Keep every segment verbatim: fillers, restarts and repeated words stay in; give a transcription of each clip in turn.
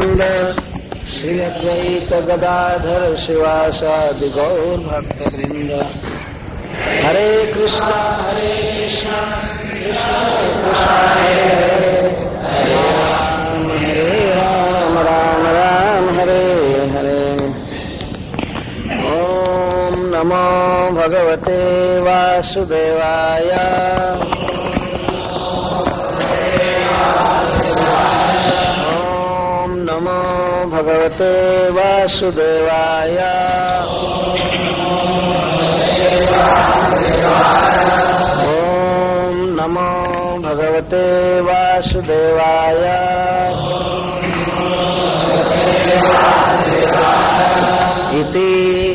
वृंद श्री अद्वैत गदाधर शिवासादि गौर भक्त वृंद। हरे कृष्णा हरे कृष्णा कृष्णा कृष्णा हरे हरे, हरे राम हरे राम राम राम हरे हरे। ओम नमो भगवते वासुदेवाय। नमो भगवते वासुदेवाय। ओम नमो भगवते वासुदेवाय। इति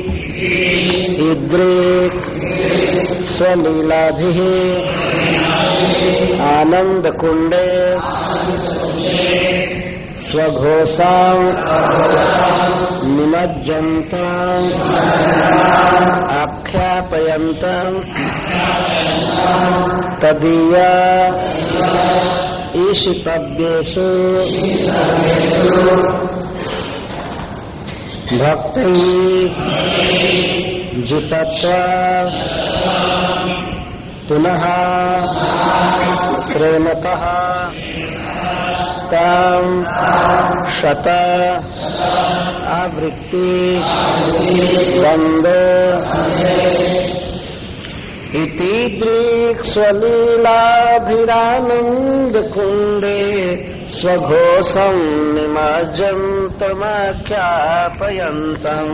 इद्रिक् स्वलीलाभिः आनन्दकुण्डे स्वघोषां निमज्जन्तां आख्यापयन्तां तदीया ईशितव्येषु भक्तैः जितत्वा पुनः प्रेमतः तां शत आवृत्ति वन्दे इति दृक्स्वलीलाभिरानन्दकुण्डे स्वघोषं निमज्जन्तमाख्यापयन्तम्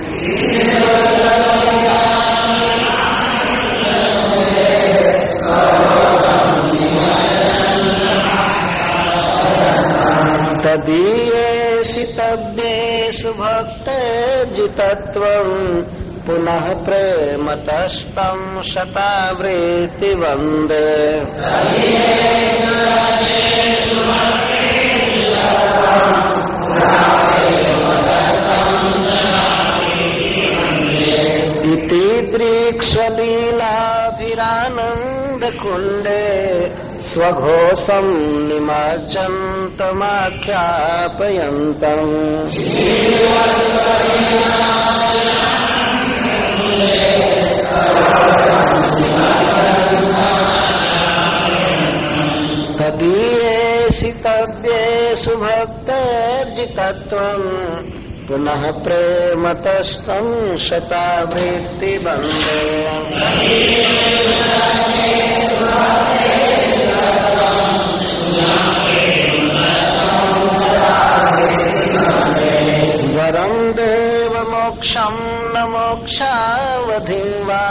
तदीयेषितव्येषु भक्तैर्जितत्वम् पुनः प्रेमतस्तं शतावृत्ति वन्दे। इति दृक्स्वलीलाभिरानन्दकुण्डे स्वघोषं निमज्जन्तमाख्यापयन्तम् तदीयेषितव्येषु भक्तैर्जितत्वम् पुनः प्रेमतस्तं शतावृत्ति वन्दे। वरं देव मोक्षं न मोक्षावधिं वा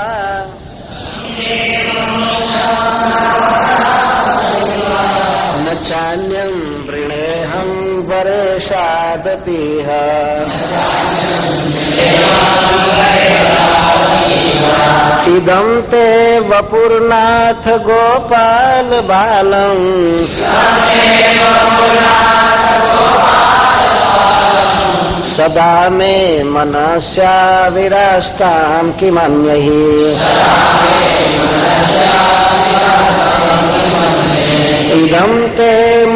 न चान्यं वृणेऽहं वरेशादपीह। इदं ते वपुर्नाथ गोपाल बालम् सदा मे मनस्या विरास्तां किमन्यहि। इदं ते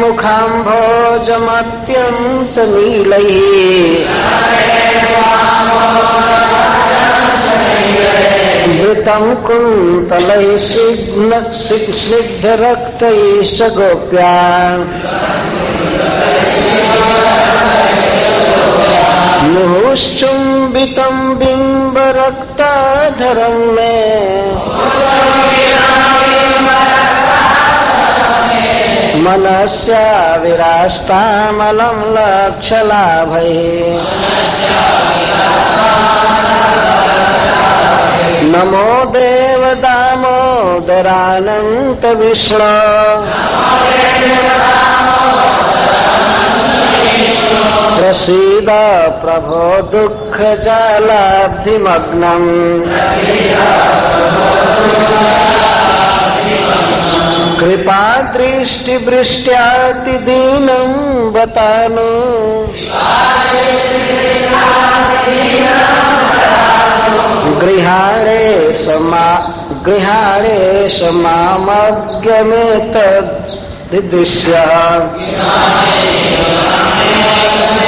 मुखाम्भोजमत्यन्तनीलैः घृतं कुन्तलैः स्निग्धरक्तैश्च गोप्या मुहुश्चुम्बितं बिम्बरक्ताधरं मे मनस्या विरास्तामलं लक्षलाभैः। नमो देव दामोदरानन्त विष्णो प्रसीद प्रभो दुःखजालाब्धिमग्नम्। कृपादृष्टिवृष्ट्यातिदीनं बतानु गृहाणे समा गृहाणे समामग्यमेतद् दृश्यः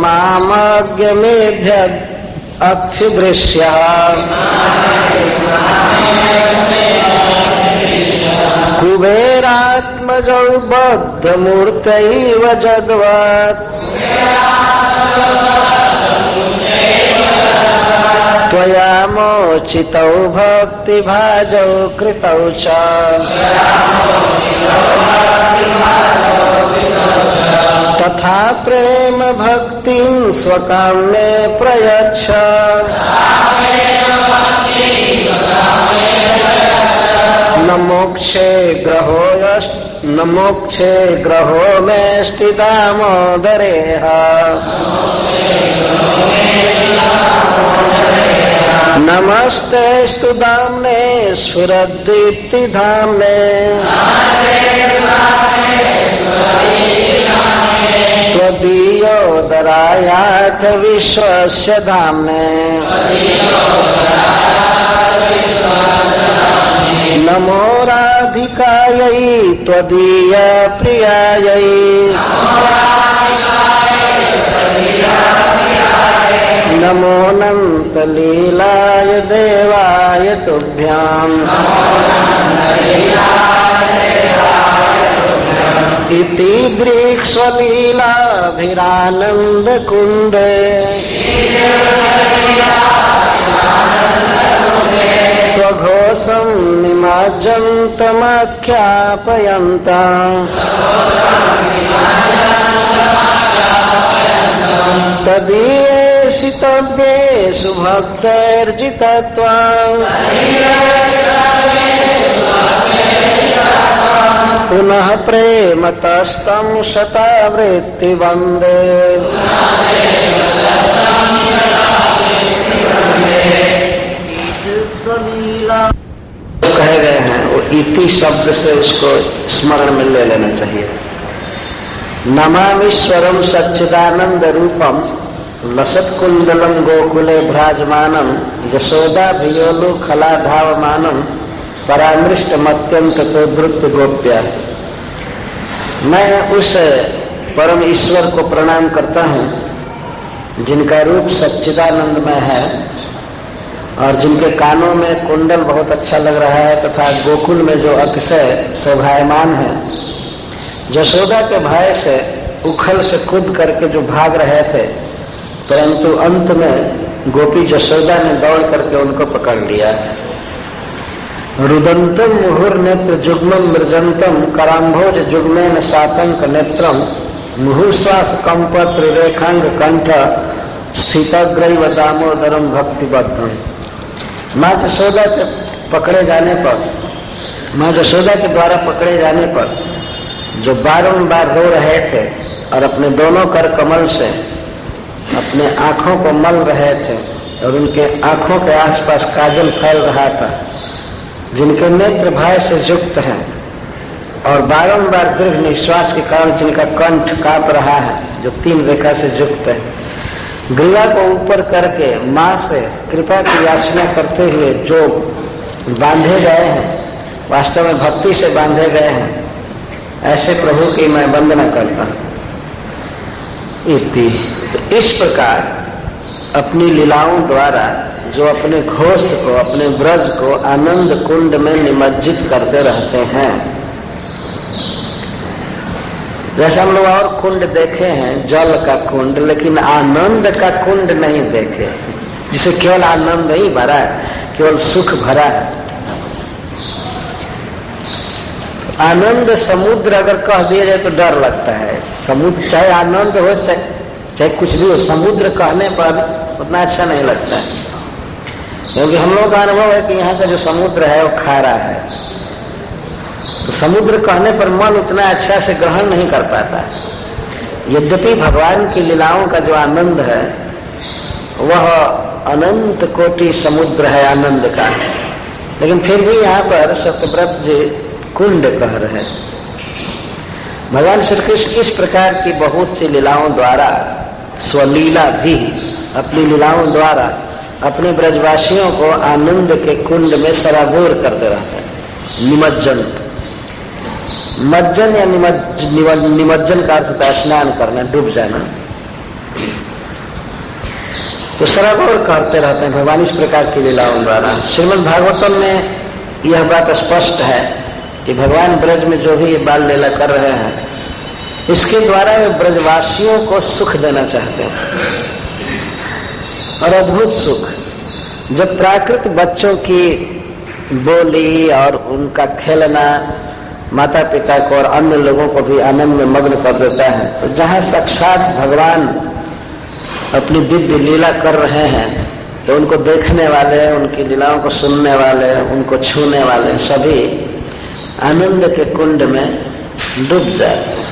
मामज्ञमेभ्य अक्षिदृश्यः कुबेरात्मजौ बद्धमूर्तैव जगवत् त्वया मोचितौ भक्तिभाजौ कृतौ च तथा प्रेम भक्तिं स्वकाम्ये प्रयच्छ न मोक्षे ग्रहो न मोक्षे ग्रहो मेऽस्ति दामोदरेह नमस्तेस्तु दाम्ने स्फुरद्दीप्तिधाम्ने त्वदीयोदरायाथ विश्वस्य धाम्ने नमो राधिकायै त्वदीय प्रियायै नमोऽनन्तलीलाय देवाय तुभ्याम् इति दृक्स्वलीलाभिरानन्दकुण्डे स्वघोषं निमज्जन्तमाख्यापयन्तम् तदीयेषु तद्येषु भक्तैर्जितत्वम् पुनः प्रेमतस्तं शतावृत्ति वन्दे कहे गए हैं वो इति शब्द से उसको स्मरण में ले लेना चाहिए। नमामीश्वरम सच्चिदानंद रूपम लसत कुंडलम गोकुले भ्राजमानम यशोदा भियोलु खला धावमानम परामृष्ट मत्यंत तो द्रुत गोप्य। मैं उस परम ईश्वर को प्रणाम करता हूँ जिनका रूप सच्चिदानंदमय है और जिनके कानों में कुंडल बहुत अच्छा लग रहा है तथा गोकुल में जो अतिशय शोभायमान है। यशोदा के भय से उखल से कूद करके जो भाग रहे थे परंतु अंत में गोपी यशोदा ने दौड़ करके उनको पकड़ लिया। रुदंतम मुहुर्नेत्र जुग्मम मृजंतम कराम्भोज जुग्मेन सातंक नेत्रम मुहुश्वास कंपत्र रेखांग कंठ स्थितग्रैव दामोदरम भक्तिबद्धम। माँ यशोदा से पकड़े जाने पर माँ यशोदा के द्वारा पकड़े जाने पर जो बारंबार रो रहे थे और अपने दोनों कर कमल से अपने आंखों को मल रहे थे और उनके आंखों के आसपास काजल फैल रहा था, जिनके नेत्र भय से युक्त हैं और बारंबार दीर्घ निश्वास के कारण जिनका कंठ कांप रहा है, जो तीन रेखा से युक्त है, ग्रीवा को ऊपर करके माँ से कृपा की याचना करते हुए जो बांधे गए हैं, वास्तव में भक्ति से बांधे गए हैं, ऐसे प्रभु की मैं वंदना करता हूँ। इति तो इस प्रकार अपनी लीलाओं द्वारा जो अपने घोष को अपने ब्रज को आनंद कुंड में निमज्जित करते रहते हैं। जैसे हम लोग और कुंड देखे हैं, जल का कुंड, लेकिन आनंद का कुंड नहीं देखे, जिसे केवल आनंद ही भरा है, केवल सुख भरा है। आनंद समुद्र अगर कह दिया जाए तो डर लगता है। समुद्र चाहे आनंद हो चाहे चाहे कुछ भी हो, समुद्र कहने पर उतना अच्छा नहीं लगता है, क्योंकि हम लोग का अनुभव है कि यहाँ का जो समुद्र है वो खारा है, तो समुद्र कहने पर मन उतना अच्छा से ग्रहण नहीं कर पाता है। यद्यपि भगवान की लीलाओं का जो आनंद है वह अनंत कोटि समुद्र है आनंद का, लेकिन फिर भी यहाँ पर सत्यव्रत जी कुंड कह रहे हैं। भगवान श्री कृष्ण इस प्रकार की बहुत सी लीलाओं द्वारा स्वलीला भी अपनी लीलाओं द्वारा अपने ब्रजवासियों को आनंद के कुंड में सराबोर करते रहते हैं। निमज्जन मज्जन या निमज्जन निमज्जन का अर्थ होता है स्नान करना, डूब जाना। तो सराबोर करते रहते हैं भगवान इस प्रकार की लीलाओं द्वारा। श्रीमद् भागवतम में यह बात स्पष्ट है कि भगवान ब्रज में जो भी ये बाल लीला कर रहे हैं, इसके द्वारा वे ब्रजवासियों को सुख देना चाहते हैं, और अद्भुत सुख। जब प्राकृत बच्चों की बोली और उनका खेलना माता पिता को और अन्य लोगों को भी आनंद में मग्न कर देता है, तो जहाँ साक्षात भगवान अपनी दिव्य लीला कर रहे हैं, तो उनको देखने वाले, उनकी लीलाओं को सुनने वाले, उनको छूने वाले सभी आनंद के कुंड में डूब जाते हैं।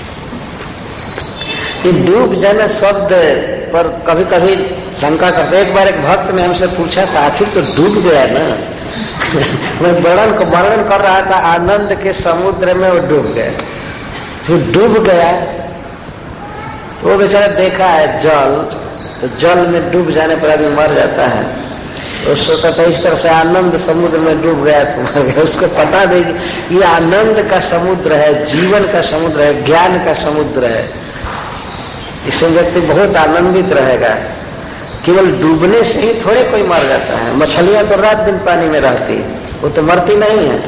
ये डूब जाना शब्द पर कभी कभी शंका करते। एक बार एक भक्त ने हमसे पूछा था, आखिर तो डूब गया ना। मैं वर्णन को वर्णन कर रहा था, आनंद के समुद्र में वो डूब गया। तो डूब गया, वो बेचारा देखा है जल, तो जल में डूब जाने पर आदमी मर जाता है। तो सोचा था इस तरह से आनंद समुद्र में डूब गया तो मर गया। उसको पता नहीं ये आनंद का समुद्र है, जीवन का समुद्र है, ज्ञान का समुद्र है। इससे व्यक्ति बहुत आनंदित रहेगा। केवल डूबने से ही थोड़े कोई मर जाता है। मछलियां तो रात दिन पानी में रहती, वो तो मरती नहीं है।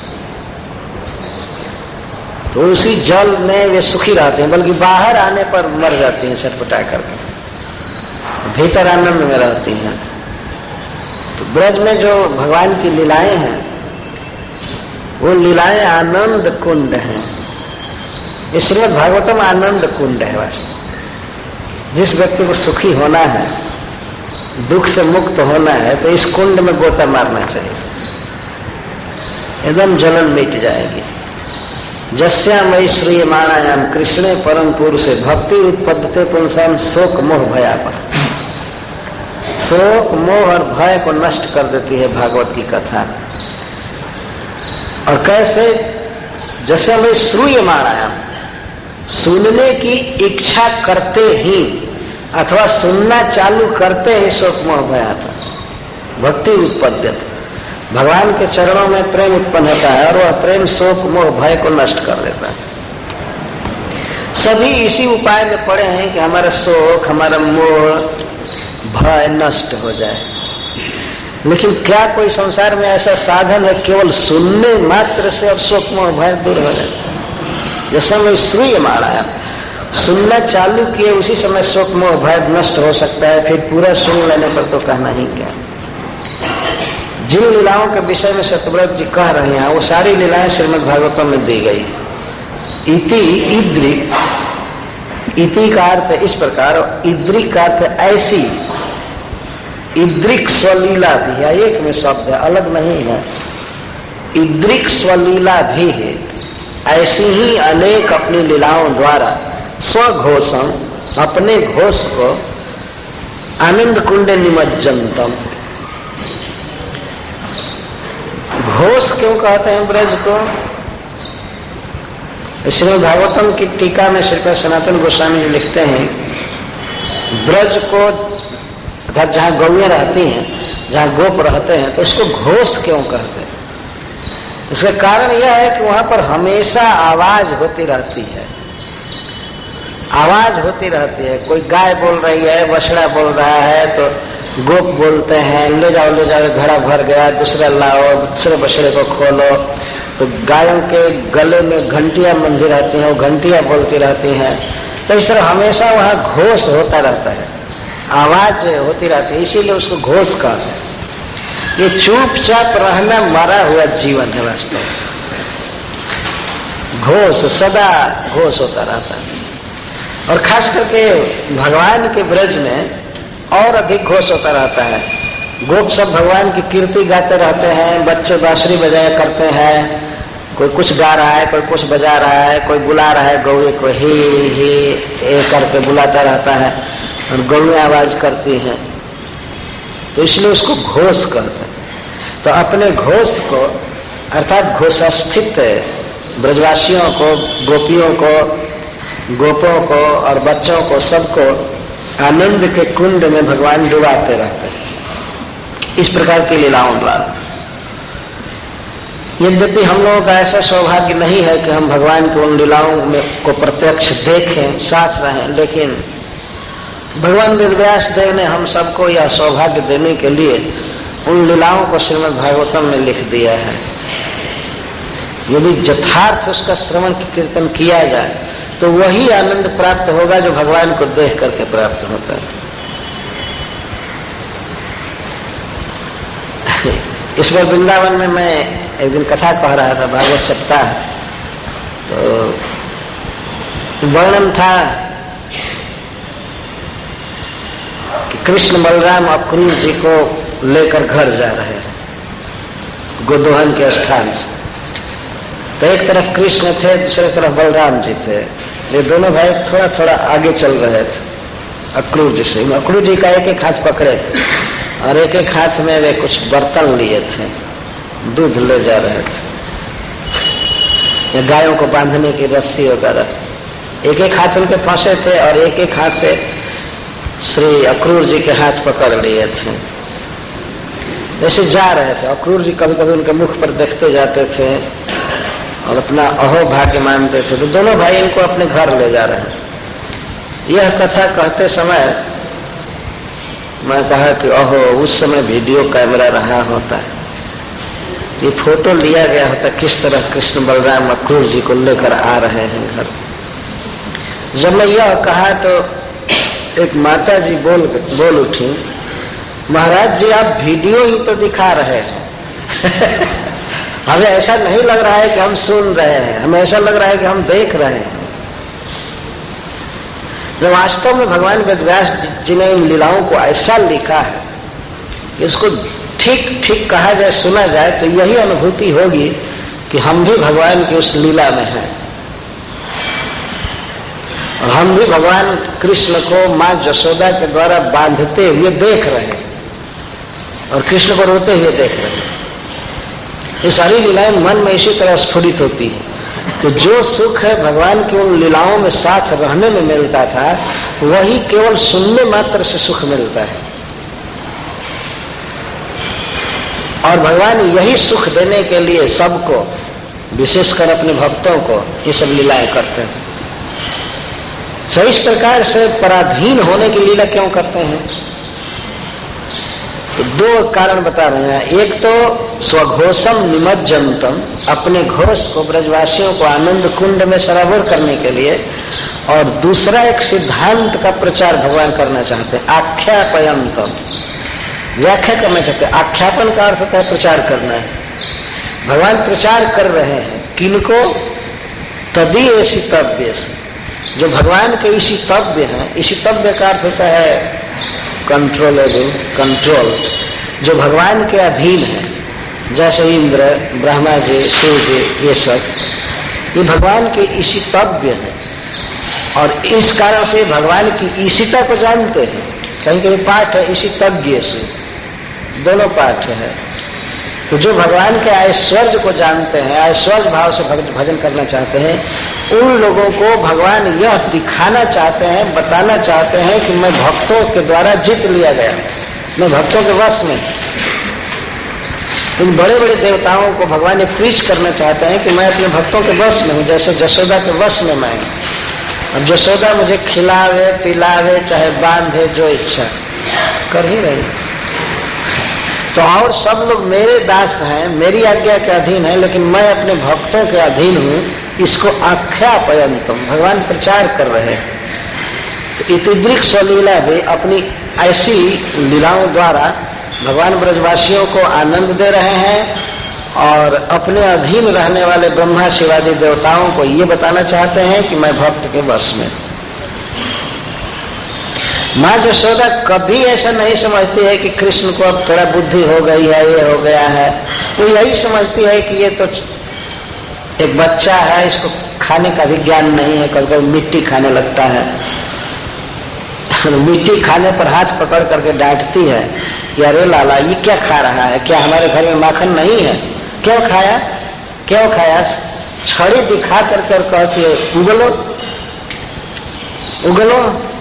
तो उसी जल में वे सुखी रहते हैं, बल्कि बाहर आने पर मर जाती हैं छटपटा करके, भीतर आनंद में रहती हैं। तो ब्रज में जो भगवान की लीलाएं हैं, वो लीलाएं आनंद कुंड हैं। इसलिए भागवतम आनंद कुंड है। वास्तव जिस व्यक्ति को सुखी होना है, दुख से मुक्त होना है, तो इस कुंड में गोता मारना चाहिए, एकदम जलन मिट जाएगी। जस्यामयि श्रूयमाणायाम कृष्णे परम पुरुषे भक्ति उत्पद्यते पुंसाम शोक मोह भयापा। शोक मोह और भय को नष्ट कर देती है भागवत की कथा। और कैसे? जस्यामयि श्रूयमाणायाम, सुनने की इच्छा करते ही अथवा सुनना चालू करते ही शोक मोह भयापा भक्ति उत्पद्यते। भगवान के चरणों में प्रेम उत्पन्न होता है, और वह प्रेम शोक मोह भय को नष्ट कर देता है। सभी इसी उपाय में पड़े हैं कि हमारा शोक, हमारा मोह भय नष्ट हो जाए। लेकिन क्या कोई संसार में ऐसा साधन है केवल सुनने मात्र से अब शोक मोह भय दूर हो जाए? जैसे मैं श्रूय मारा, सुनना चालू किए उसी समय शोक मोह भय नष्ट हो सकता है। फिर पूरा सुन लेने पर तो कहना ही क्या। जिन लीलाओं के विषय में सत्यव्रत जी कह रहे हैं, वो सारी लीलाएं श्रीमद् भागवतम में दी गई। इति इद्रिक, इति का अर्थ इस प्रकार, इद्रिक का अर्थ ऐसी। इद्रिक स्वलीला भी है, एक में शब्द है, अलग नहीं है। इद्रिक स्वलीला भी है, ऐसी ही अनेक अपनी लीलाओं द्वारा स्वघोषम, अपने घोष को आनंद कुंडे निमज्जनतम। घोष क्यों कहते हैं ब्रज को? श्रीमद् भागवतम की टीका में श्रीपाद सनातन गोस्वामी जी लिखते हैं, ब्रज को अर्थात जहाँ गौएं रहती हैं, जहाँ गोप रहते हैं, तो इसको घोष क्यों कहते हैं? इसका कारण यह है कि वहां पर हमेशा आवाज होती रहती है। आवाज होती रहती है। कोई गाय बोल रही है, बछड़ा बोल रहा है, तो गोप बोलते हैं, ले जाओ ले जाओ, घड़ा भर गया, दूसरा लाओ, दूसरे बछड़े को खोलो। तो गायों के गले में घंटियां बंधी रहती हैं, वो घंटियां बोलती रहती हैं। तो इस तरह हमेशा वहां घोष होता रहता है, आवाज होती रहती है, इसीलिए उसको घोष कहते हैं। ये चुपचाप रहना मरा हुआ जीवन है वास्तव में। घोष सदा घोष होता रहता है, और खास करके भगवान के ब्रज में और अधिक घोष होता रहता है। गोप सब भगवान की कीर्ति गाते रहते हैं, बच्चे बांसुरी बजाया करते हैं, कोई कुछ गा रहा है, कोई कुछ बजा रहा है, कोई बुला रहा है गौए को, ही ही ए करके बुलाता रहता है, और गौएं आवाज करती हैं, तो इसलिए उसको घोष कहते हैं। तो अपने घोष को अर्थात घोषस्थित ब्रजवासियों को, गोपियों को, गोपों को और बच्चों को, सबको आनंद के कुंड में भगवान डुबाते रहते हैं इस प्रकार की लीलाओं द्वारा। यद्यपि हम लोगों का ऐसा सौभाग्य नहीं है कि हम भगवान की उन लीलाओं में को प्रत्यक्ष देखें, साथ रहें, लेकिन भगवान वेदव्यास देव ने हम सबको यह सौभाग्य देने के लिए उन लीलाओं को श्रीमद् भागवतम में लिख दिया है। यदि यथार्थ उसका श्रवण कीर्तन किया जाए तो वही आनंद प्राप्त होगा जो भगवान को देख करके प्राप्त होता है। इस बार वृंदावन में मैं एक दिन कथा कह रहा था, भागवत सप्ताह, तो वर्णन था कि कृष्ण बलराम अक्रूर जी को लेकर घर जा रहे हैं गोदोहन के स्थान से। तो एक तरफ कृष्ण थे, दूसरी तरफ बलराम जी थे। ये दोनों भाई थोड़ा थोड़ा आगे चल रहे थे अक्रूर जी से। अक्रूर जी का एक एक हाथ पकड़े और एक एक हाथ में वे कुछ बर्तन लिए थे, दूध ले जा रहे थे, या गायों को बांधने की रस्सी वगैरह। एक एक हाथ उनके फंसे थे और एक एक हाथ से श्री अक्रूर जी के हाथ पकड़ लिए थे। ऐसे जा रहे थे। अक्रूर जी कभी कभी उनके मुख पर देखते जाते थे और अपना अहो भाग्य मानते थे। तो दोनों भाई इनको अपने घर ले जा रहे हैं। यह कथा कहते समय मैं कहा कि अहो, उस समय वीडियो कैमरा रहा होता, ये फोटो लिया गया होता किस तरह कृष्ण बलराम अक्रूर जी को लेकर आ रहे हैं घर। जब मैं यह कहा तो एक माता जी बोल बोल उठी, महाराज जी आप वीडियो ही तो दिखा रहे हैं हमें ऐसा नहीं लग रहा है कि हम सुन रहे हैं, हमें ऐसा लग रहा है कि हम देख रहे हैं। जो वास्तव में भगवान वेदव्यास जी ने इन लीलाओं को ऐसा लिखा है, इसको ठीक ठीक कहा जाए, सुना जाए तो यही अनुभूति होगी कि हम भी भगवान की उस लीला में हैं और हम भी भगवान कृष्ण को मां यशोदा के द्वारा बांधते हुए देख रहे हैं और कृष्ण को रोते हुए देख रहे हैं। ये सारी लीलाएं मन में इसी तरह स्फुरित होती है। तो जो सुख है भगवान की उन लीलाओं में साथ रहने में मिलता था, वही केवल सुनने मात्र से सुख मिलता है। और भगवान यही सुख देने के लिए सबको, विशेषकर अपने भक्तों को, ये सब लीलाएं करते हैं। तो इस प्रकार से पराधीन होने की लीला क्यों करते हैं? तो दो कारण बता रहे हैं। एक तो स्वघोषम निमज्जनतम, अपने घोष को, ब्रजवासियों को आनंद कुंड में सराबोर करने के लिए, और दूसरा एक सिद्धांत का प्रचार भगवान करना चाहते हैं, आख्यापयंतम, व्याख्या करना चाहते हैं। आख्यापन का अर्थ होता है प्रचार करना है। भगवान प्रचार कर रहे हैं किनको? तदी ऐसी तव्य से, जो भगवान के इसी तव्य हैं। इसी तव्य का अर्थ होता है कंट्रोलेबल, कंट्रोल, जो भगवान के अधीन है, जैसे इंद्र, ब्रह्मा जी, शिव जी, ये सब, ये भगवान के इसी तव्य है। और इस कारण से भगवान की ईशिता को जानते हैं। कहीं कहीं पाठ है इसी तज्ञ से, दोनों पाठ है। तो जो भगवान के ऐश्वर्य को जानते हैं, ऐश्वर्य भाव से भजन करना चाहते हैं, उन लोगों को भगवान यह दिखाना चाहते हैं, बताना चाहते हैं कि मैं भक्तों के द्वारा जीत लिया गया, मैं भक्तों के वश में। इन बड़े बड़े देवताओं को भगवान ये प्रीच करना चाहते हैं कि मैं अपने भक्तों के वश में हूँ, जैसे यशोदा के वश में मैं हूँ। और यशोदा मुझे खिलावे पिलावे चाहे बांधे, जो इच्छा कर ही रही। तो और सब लोग मेरे दास हैं, मेरी आज्ञा के अधीन है, लेकिन मैं अपने भक्तों के अधीन हूँ। इसको आख्यापयंतम, भगवान प्रचार कर रहे हैं। तो इतिदृक् स्वलीला भी अपनी ऐसी लीलाओं द्वारा भगवान ब्रजवासियों को आनंद दे रहे हैं और अपने अधीन रहने वाले ब्रह्मा शिवादि देवताओं को ये बताना चाहते हैं कि मैं भक्त के वश में। माँ यशोदा कभी ऐसा नहीं समझती है कि कृष्ण को अब थोड़ा बुद्धि हो गई है, ये हो गया है। वो यही समझती है कि ये तो एक बच्चा है, इसको खाने का भी ज्ञान नहीं है, कभी कभी मिट्टी खाने लगता है। मिट्टी खाने पर हाथ पकड़ करके डांटती है कि अरे लाला ये क्या खा रहा है, क्या हमारे घर में माखन नहीं है? क्यों खाया क्यों खाया? छड़ी दिखा करके और कहती है उगलो उगलो।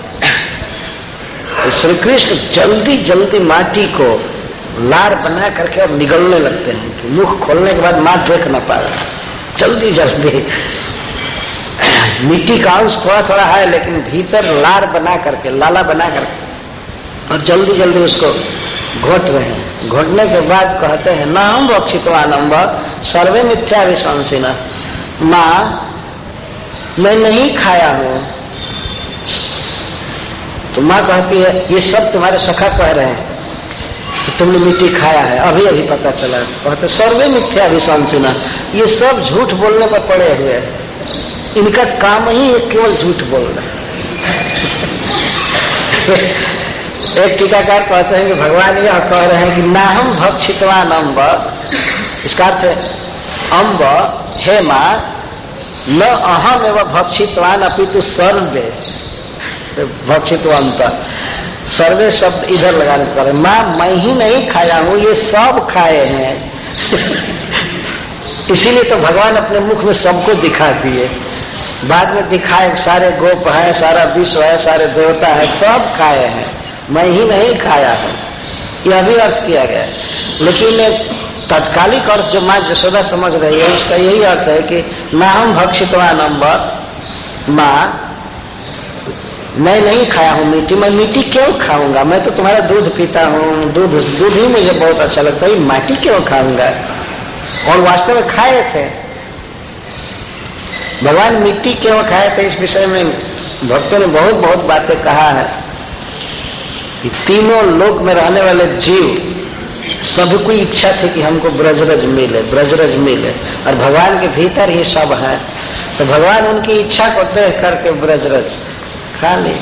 श्री कृष्ण जल्दी जल्दी माटी को लार बना करके और निगलने लगते हैं कि मुख खोलने के बाद मां देख न पाए, जल्दी जल्दी। मिट्टी का अंश थोड़ा थोड़ा है, लेकिन भीतर लार बना करके, लाला बना करके, और जल्दी जल्दी उसको घोट रहे हैं। घोटने के बाद कहते हैं ना हम भक्षितवानम सर्वे मिथ्या विशंसिना, माँ मैं नहीं खाया हूं। तो माँ कहती है ये सब तुम्हारे सखा कह रहे हैं कि तुमने मिट्टी खाया है, अभी अभी पता चला। कहते सर्वे मिथ्या विशंसिना, ये सब झूठ बोलने पर पड़े हुए हैं, इनका काम ही है केवल झूठ बोलना। एक टीकाकार कहते हैं कि भगवान यह कह रहे हैं कि ना हम भक्षितवान अम्ब, इसका अर्थ है अम्ब हे माँ न अहम एवं भक्षितवान अपितु सर्वे, भक्षितवंत सर्वे शब्द इधर लगाने पर, माँ मैं ही नहीं खाया हूं, ये सब खाए हैं। इसीलिए तो भगवान अपने मुख में सबको दिखा दिए, बाद में दिखाए सारे गोप है, सारा विश्व है, सारे देवता है, सब खाए हैं, मैं ही नहीं खाया हूं, यह भी अर्थ किया गया। लेकिन तत्कालिक अर्थ जो माँ यशोदा समझ रही है उसका यही अर्थ है कि ना हम भक्षितवान अम्ब, माँ मैं नहीं खाया हूं मिट्टी, मैं मिट्टी क्यों खाऊंगा, मैं तो तुम्हारा दूध पीता हूँ, दूध दूध ही मुझे बहुत अच्छा लगता है, माटी क्यों खाऊंगा। और वास्तव में खाए थे भगवान, मिट्टी क्यों खाए थे इस विषय में भक्तों ने बहुत बहुत बातें कहा है कि तीनों लोक में रहने वाले जीव सबकी इच्छा थी कि हमको ब्रजरज मिले, ब्रजरज मिले, और भगवान के भीतर ही सब है, तो भगवान उनकी इच्छा को देख करके ब्रजरज खा ली।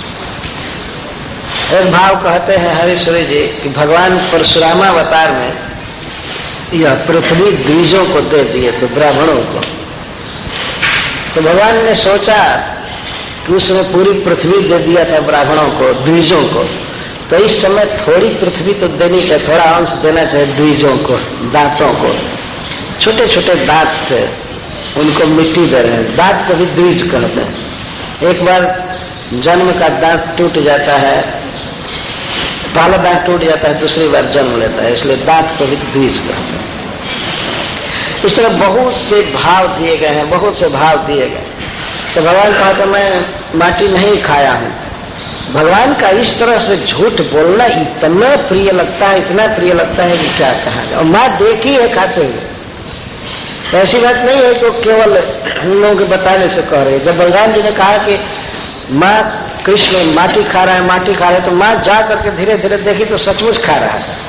एक भाव कहते हैं हरीश्वरी जी कि भगवान परशुरामावतार में यह पृथ्वी द्विजों को दे दिए थे, ब्राह्मणों को। तो भगवान ने सोचा कि उसने पूरी पृथ्वी दे दिया था ब्राह्मणों को, द्विजों को, तो इस समय थोड़ी पृथ्वी तो देनी चाहिए, थोड़ा अंश देना चाहिए द्विजों को, दांतों को। छोटे छोटे दांत थे, उनको मिट्टी दे रहे हैं, दांत को भी द्विज कहते हैं। एक बार जन्म का दांत टूट जाता है, पहला दांत टूट जाता है, दूसरी बार जन्म लेता है, इसलिए दांत को भी द्विज कहते हैं। इस तरह बहुत से भाव दिए गए हैं, बहुत से भाव दिए गए। तो भगवान कहा कि मैं माटी नहीं खाया हूं। भगवान का इस तरह से झूठ बोलना इतना प्रिय लगता है, इतना प्रिय लगता है कि क्या कहा जाए। और माँ देखी है खाते हुए, ऐसी बात नहीं है कि केवल हम लोगों के बताने से कह रहे। जब बलराम जी ने कहा कि माँ कृष्ण माटी खा रहा है, माटी खा रहा है, तो माँ जा करके धीरे धीरे देखी तो सचमुच खा रहा था।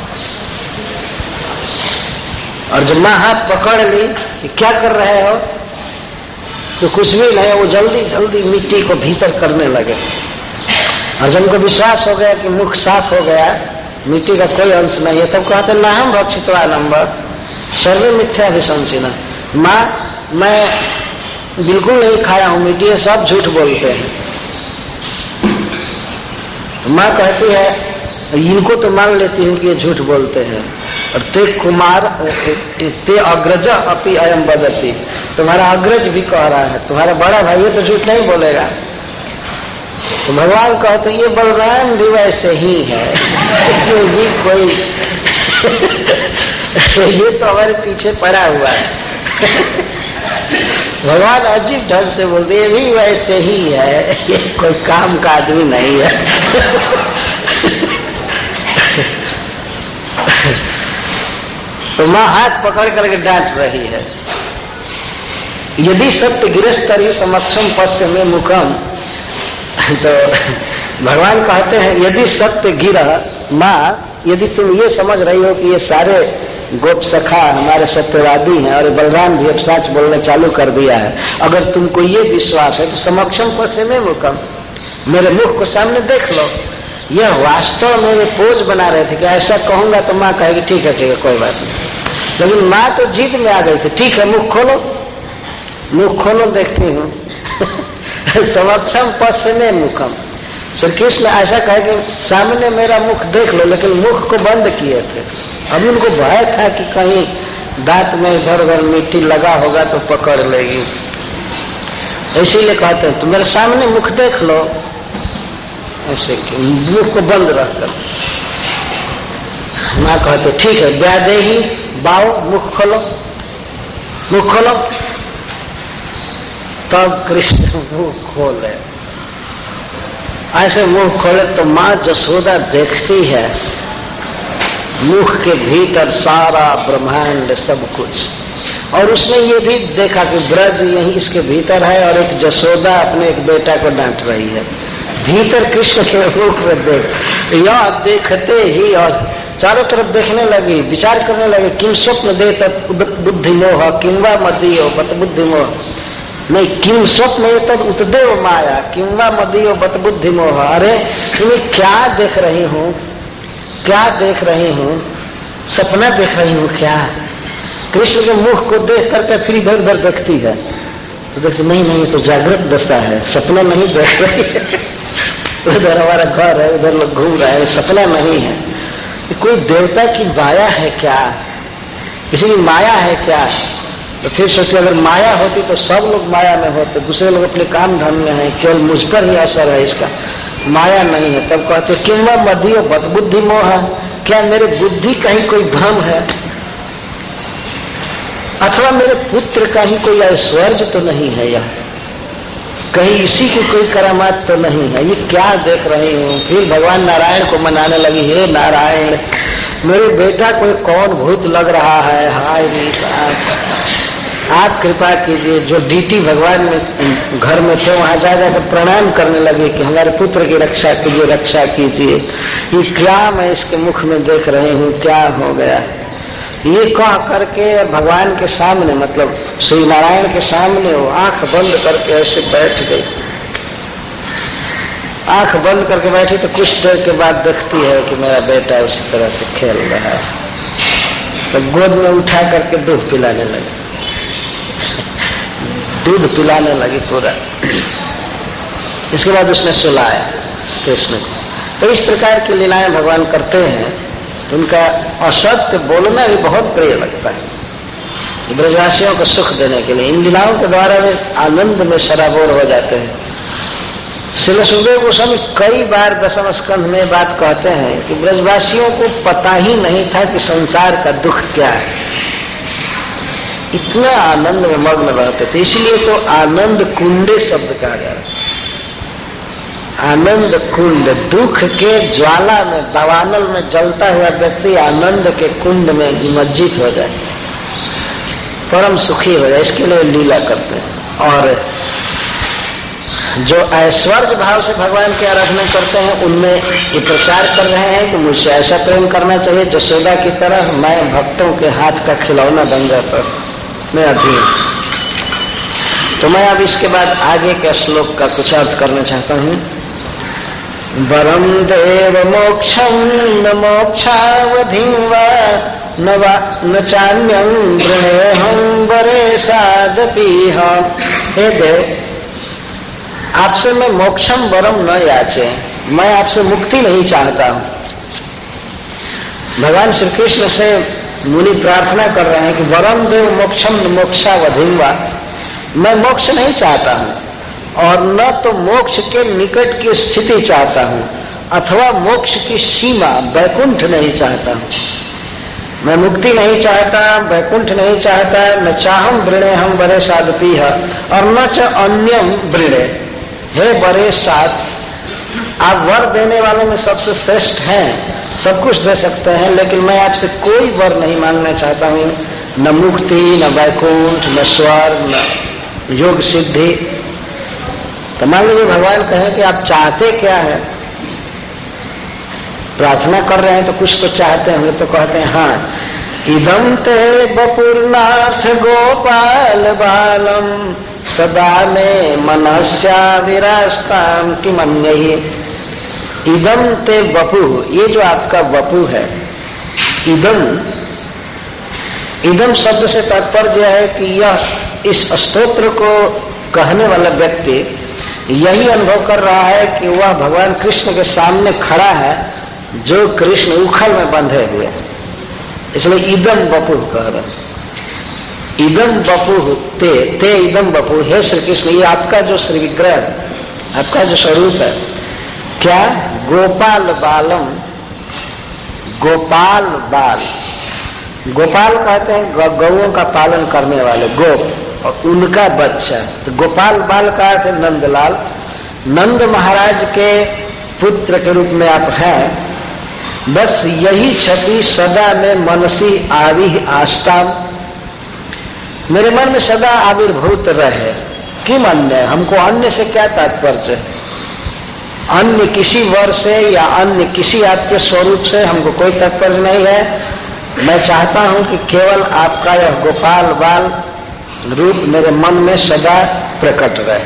और जब माँ हाथ पकड़ ली कि क्या कर रहे हो, तो कुछ भी नहीं, वो जल्दी जल्दी मिट्टी को भीतर करने लगे। और जब उनको विश्वास हो गया कि मुख साफ हो गया, मिट्टी का कोई अंश नहीं है, तब कहते ना हम भक्षितवानम सर्वे मिथ्या विशंसिना, माँ मैं बिल्कुल नहीं खाया हूं मिट्टी, ये सब झूठ बोलते हैं। तो माँ कहती है इनको तो मान लेती हूँ कि ये झूठ बोलते हैं। और ते कुमार ते अग्रज अपि अयम बदती, तुम्हारा अग्रज भी कह रहा है, तुम्हारा बड़ा भाई ये तो झूठ नहीं बोलेगा। तो भगवान कहते ये बलराम भी वैसे ही है, ये भी कोई ये तो हमारे पीछे पड़ा हुआ है। भगवान अजीब ढंग से बोलते ये भी वैसे ही है, ये कोई काम का आदमी नहीं है। तो माँ हाथ पकड़ करके डांट रही है। यदि सत्य गिरस्तरी समक्षम पश्य में मुखम, तो भगवान कहते हैं यदि सत्य गिरा, माँ यदि तुम ये समझ रही हो कि ये सारे गोप सखा हमारे सत्यवादी हैं और बलराम भी अब सच बोलने चालू कर दिया है, अगर तुमको ये विश्वास है तो समक्षम पश्य में मुखम, मेरे मुख को सामने देख लो। यह वास्तव में वे पोज बना रहे थे कि ऐसा कहूंगा तो माँ कहेगी ठीक है ठीक है कोई बात नहीं, लेकिन माँ तो जिद में आ गई थी। ठीक है मुख खोलो, मुख खोलो देखती हूँ। समक्षम पश्य में मुखम, श्री कृष्ण ऐसा कहे कि सामने मेरा मुख देख लो, लेकिन मुख को बंद किए थे। अब उनको भय था कि कहीं दांत में इधर उधर मिट्टी लगा होगा तो पकड़ लेगी, इसीलिए कहते हैं तो मेरे सामने मुख देख लो, ऐसे मुख को बंद रखकर। माँ कहते ठीक है ब्यादे ही बाओ, मुख खोलो, मुख खोलो। तब कृष्ण मुंह खोले। ऐसे मुंह खोले तो माँ जसोदा देखती है मुख के भीतर सारा ब्रह्मांड सब कुछ, और उसने ये भी देखा कि ब्रज यही इसके भीतर है और एक जसोदा अपने एक बेटा को डांट रही है। भीतर कृष्ण के मुख में देख यह देखते ही और चारों तरफ देखने लगी, विचार करने लगे। किम स्वप्न दे तत् बुद्धिमोह किंवा मदीयो बत बुद्धिमोह, नहीं किम स्वप्न तद उतदेव माया किंवा मदीयो बत बुद्धिमोह। अरे तुम्हें क्या देख रही हूँ, क्या देख रही हूँ, सपना देख रही हूँ क्या? कृष्ण के मुख को देख करके फिर इधर उधर देखती है तो देखती नहीं नहीं तो जागृत दशा है, सपना नहीं देख रही है। उधर हमारा घर है, उधर लोग घूम रहे हैं, सपना नहीं है। कोई देवता की माया है क्या, किसी की माया है क्या? तो फिर सोचती अगर माया होती तो सब लोग माया में होते, दूसरे लोग अपने काम धाम में हैं, केवल मुझ पर ही असर है इसका, माया नहीं है। तब कहते किंवा मदीयो बत बुद्धि मोह, क्या मेरे बुद्धि का ही कोई भ्रम है, अथवा मेरे पुत्र का ही कोई ऐश्वर्य तो नहीं है, यह कहीं इसी की कोई करामात तो नहीं है, ये क्या देख रही हूँ? फिर भगवान नारायण को मनाने लगी, हे नारायण मेरे बेटा कोई कौन भूत लग रहा है, हाय आप कृपा कीजिए। जो डीटी भगवान में घर में थे वहां जा जाकर प्रणाम करने लगे कि हमारे पुत्र की रक्षा कीजिए, रक्षा कीजिए। ये क्या मैं इसके मुख में देख रही हूँ, क्या हो गया? ये कह करके भगवान के सामने, मतलब श्री नारायण के सामने वो आंख बंद करके ऐसे बैठ गई। आंख बंद करके बैठी तो कुछ देर के बाद देखती है कि मेरा बेटा उसी तरह से खेल रहा है, तो गोद में उठा करके दूध पिलाने लगी, दूध पिलाने लगी पूरा। इसके बाद उसने सुलाया कृष्ण को। तो इस प्रकार की लीलाएं भगवान करते हैं, तो उनका असत्य बोलना भी बहुत प्रिय लगता है ब्रजवासियों को सुख देने के लिए। इन लीलाओं के द्वारा वे आनंद में सराबोर हो जाते हैं। श्रील सुखदेव गोस्वामी कई बार दसम स्कंध में बात कहते हैं कि ब्रजवासियों को पता ही नहीं था कि संसार का दुख क्या है, इतना आनंद में मग्न रहते थे। इसलिए तो आनंद कुंडे शब्द कहा गया। आनंद कुंड, दुख के ज्वाला में, दवानल में जलता हुआ व्यक्ति आनंद के कुंड में निमज्जित हो जाए, परम सुखी हो जाए, इसके लिए लीला करते हैं। और जो ऐश्वर्य भाव से भगवान की आराधना करते हैं उनमें ये प्रचार कर रहे हैं कि मुझसे ऐसा प्रेम करना चाहिए जसोदा की तरह मैं भक्तों के हाथ का खिलौना बन जाता, मैं अधीन। तो मैं अब इसके बाद आगे के श्लोक का कुछ अर्थ करना चाहता हूँ। वरम देव मोक्षम न मोक्षावधिं वा न वा न चान्यं वृणेहं वरे सादपीह। हे देव, आपसे मैं मोक्षम वरम न याचे, मैं आपसे मुक्ति नहीं चाहता हूँ। भगवान श्री कृष्ण से मुनि प्रार्थना कर रहे हैं कि वरम देव मोक्षम न मोक्षावधिं वा, मैं मोक्ष नहीं चाहता हूँ और न तो मोक्ष के निकट की स्थिति चाहता हूँ अथवा मोक्ष की सीमा वैकुंठ नहीं चाहता हूँ। मैं मुक्ति नहीं चाहता, वैकुंठ नहीं चाहता, न चाहम वृणे हम बरे साधपी है और न च अन्यम वृणे। हे बरे साध, आप वर देने वालों में सबसे श्रेष्ठ हैं, सब कुछ दे सकते हैं, लेकिन मैं आपसे कोई वर नहीं मांगना चाहता हूँ, न मुक्ति, न वैकुंठ, न स्वर्ग, न योग सिद्धि। तो मान लीजिए भगवान कहें कि आप चाहते क्या है, प्रार्थना कर रहे हैं तो कुछ तो चाहते हैं, तो कहते हैं हाँ, इदं ते बपुर्नाथ गोपाल बालम सदा में मनस्या विरास्ताम कि मन्यहि। इदम ते वपु, ये जो आपका वपु है, इदम इदम शब्द से तात्पर्य है कि यह इस स्तोत्र को कहने वाला व्यक्ति यही अनुभव कर रहा है कि वह भगवान कृष्ण के सामने खड़ा है जो कृष्ण उखल में बंधे हुए, इसलिए इदम वपु कह रहे। इदम वपु ते ते इदम वपु, हे श्री कृष्ण, ये आपका जो श्री विग्रह, आपका जो स्वरूप है क्या, गोपाल बालम, गोपाल बाल, गोपाल कहते हैं गौओं का पालन करने वाले, गोप और उनका बच्चा। तो गोपाल बाल का अर्थ है नंदलाल। नंद महाराज के पुत्र के रूप में आप हैं। बस यही क्षति सदा में मनसी आविह आस्ताम, मेरे मन में सदा आविर्भूत रहे। किम अन्य, हमको अन्य से क्या तात्पर्य? अन्य किसी वर से या अन्य किसी आपके स्वरूप से हमको कोई तात्पर्य नहीं है। मैं चाहता हूं कि केवल आपका यह गोपाल बाल रूप मेरे मन में सदा प्रकट रहे।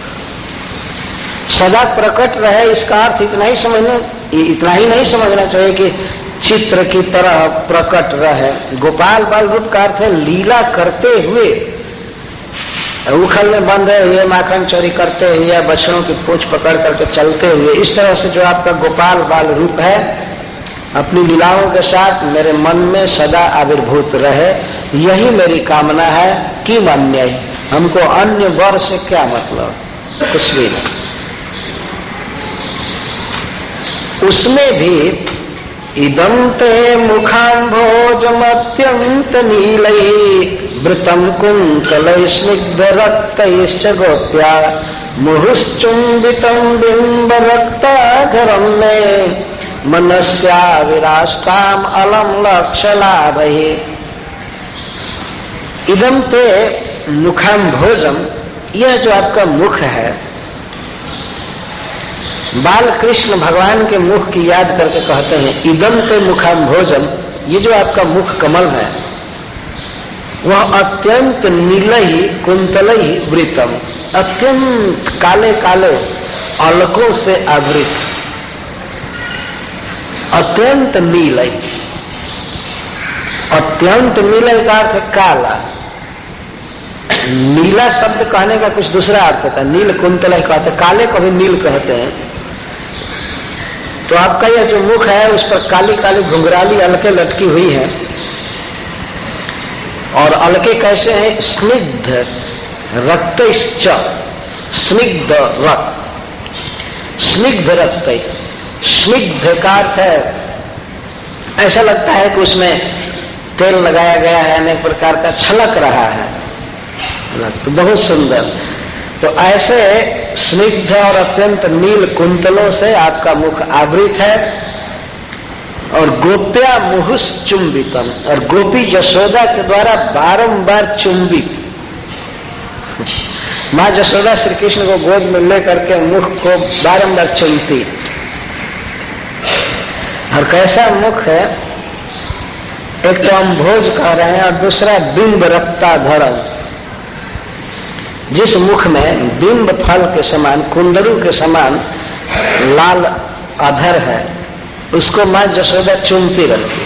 सदा प्रकट रहे इसका अर्थ इतना ही समझना इतना ही नहीं समझना चाहिए कि चित्र की तरह प्रकट रहे। गोपाल बाल रूप का अर्थ है लीला करते हुए, उखल में बंद है ये माखन चोरी करते हुए या बछड़ों की पूंछ पकड़ करके चलते हुए, इस तरह से जो आपका गोपाल बाल रूप है अपनी लीलाओं के साथ मेरे मन में सदा आविर्भूत रहे। यही मेरी कामना है। कि अन्य, हमको अन्य वर से क्या मतलब, कुछ भी नहीं। उसमें भी इदं ते मुखाम्भोजमत्यंत नीलैः वृतं कुन्तलैः स्निग्धरक्तैश्च गोप्या मुहुश्चुम्बितं बिम्बरक्ताधरं मे मनस्या विरास्ताम अलम लक्षलाभैः। इदं ते मुखाम्भोजम, यह जो आपका मुख है, बाल कृष्ण भगवान के मुख की याद करके कहते हैं इदम ते मुखाम्भोजम, ये जो आपका मुख कमल है वह अत्यंत नीलही कुंतलही वृतम, अत्यंत काले काले अलकों से आवृत, अत्यंत नीलय। अत्यंत नीलय का अर्थ काला। नीला शब्द कहने का कुछ दूसरा अर्थ होता है। नील कुंतलय कहते, काले को भी नील कहते हैं। तो आपका यह जो मुख है उस पर काली काली घुंघराली अलके लटकी हुई है। और अलके कैसे हैं? स्निग्ध रक्त, स्निग्ध रक्त, स्निग्ध रक्त। स्निग्ध का अर्थ है ऐसा लगता है कि उसमें तेल लगाया गया है, अनेक प्रकार का छलक रहा है, तो बहुत सुंदर। तो ऐसे स्निग्ध और अत्यंत नील कुंतलों से आपका मुख आवृत है। और गोप्या मुहुस चुंबितम, और गोपी जशोदा के द्वारा बारंबार चुंबित। माँ जशोदा श्री कृष्ण को गोद में लेकर के मुख को बारंबार चुमती। और कैसा मुख है? एक तो हम भोज कह रहे हैं और दूसरा बिंब रक्ता धरम। जिस मुख में बिंब फल के समान, कुंदरू के समान लाल अधर है, उसको मां जशोदा चूमती रहती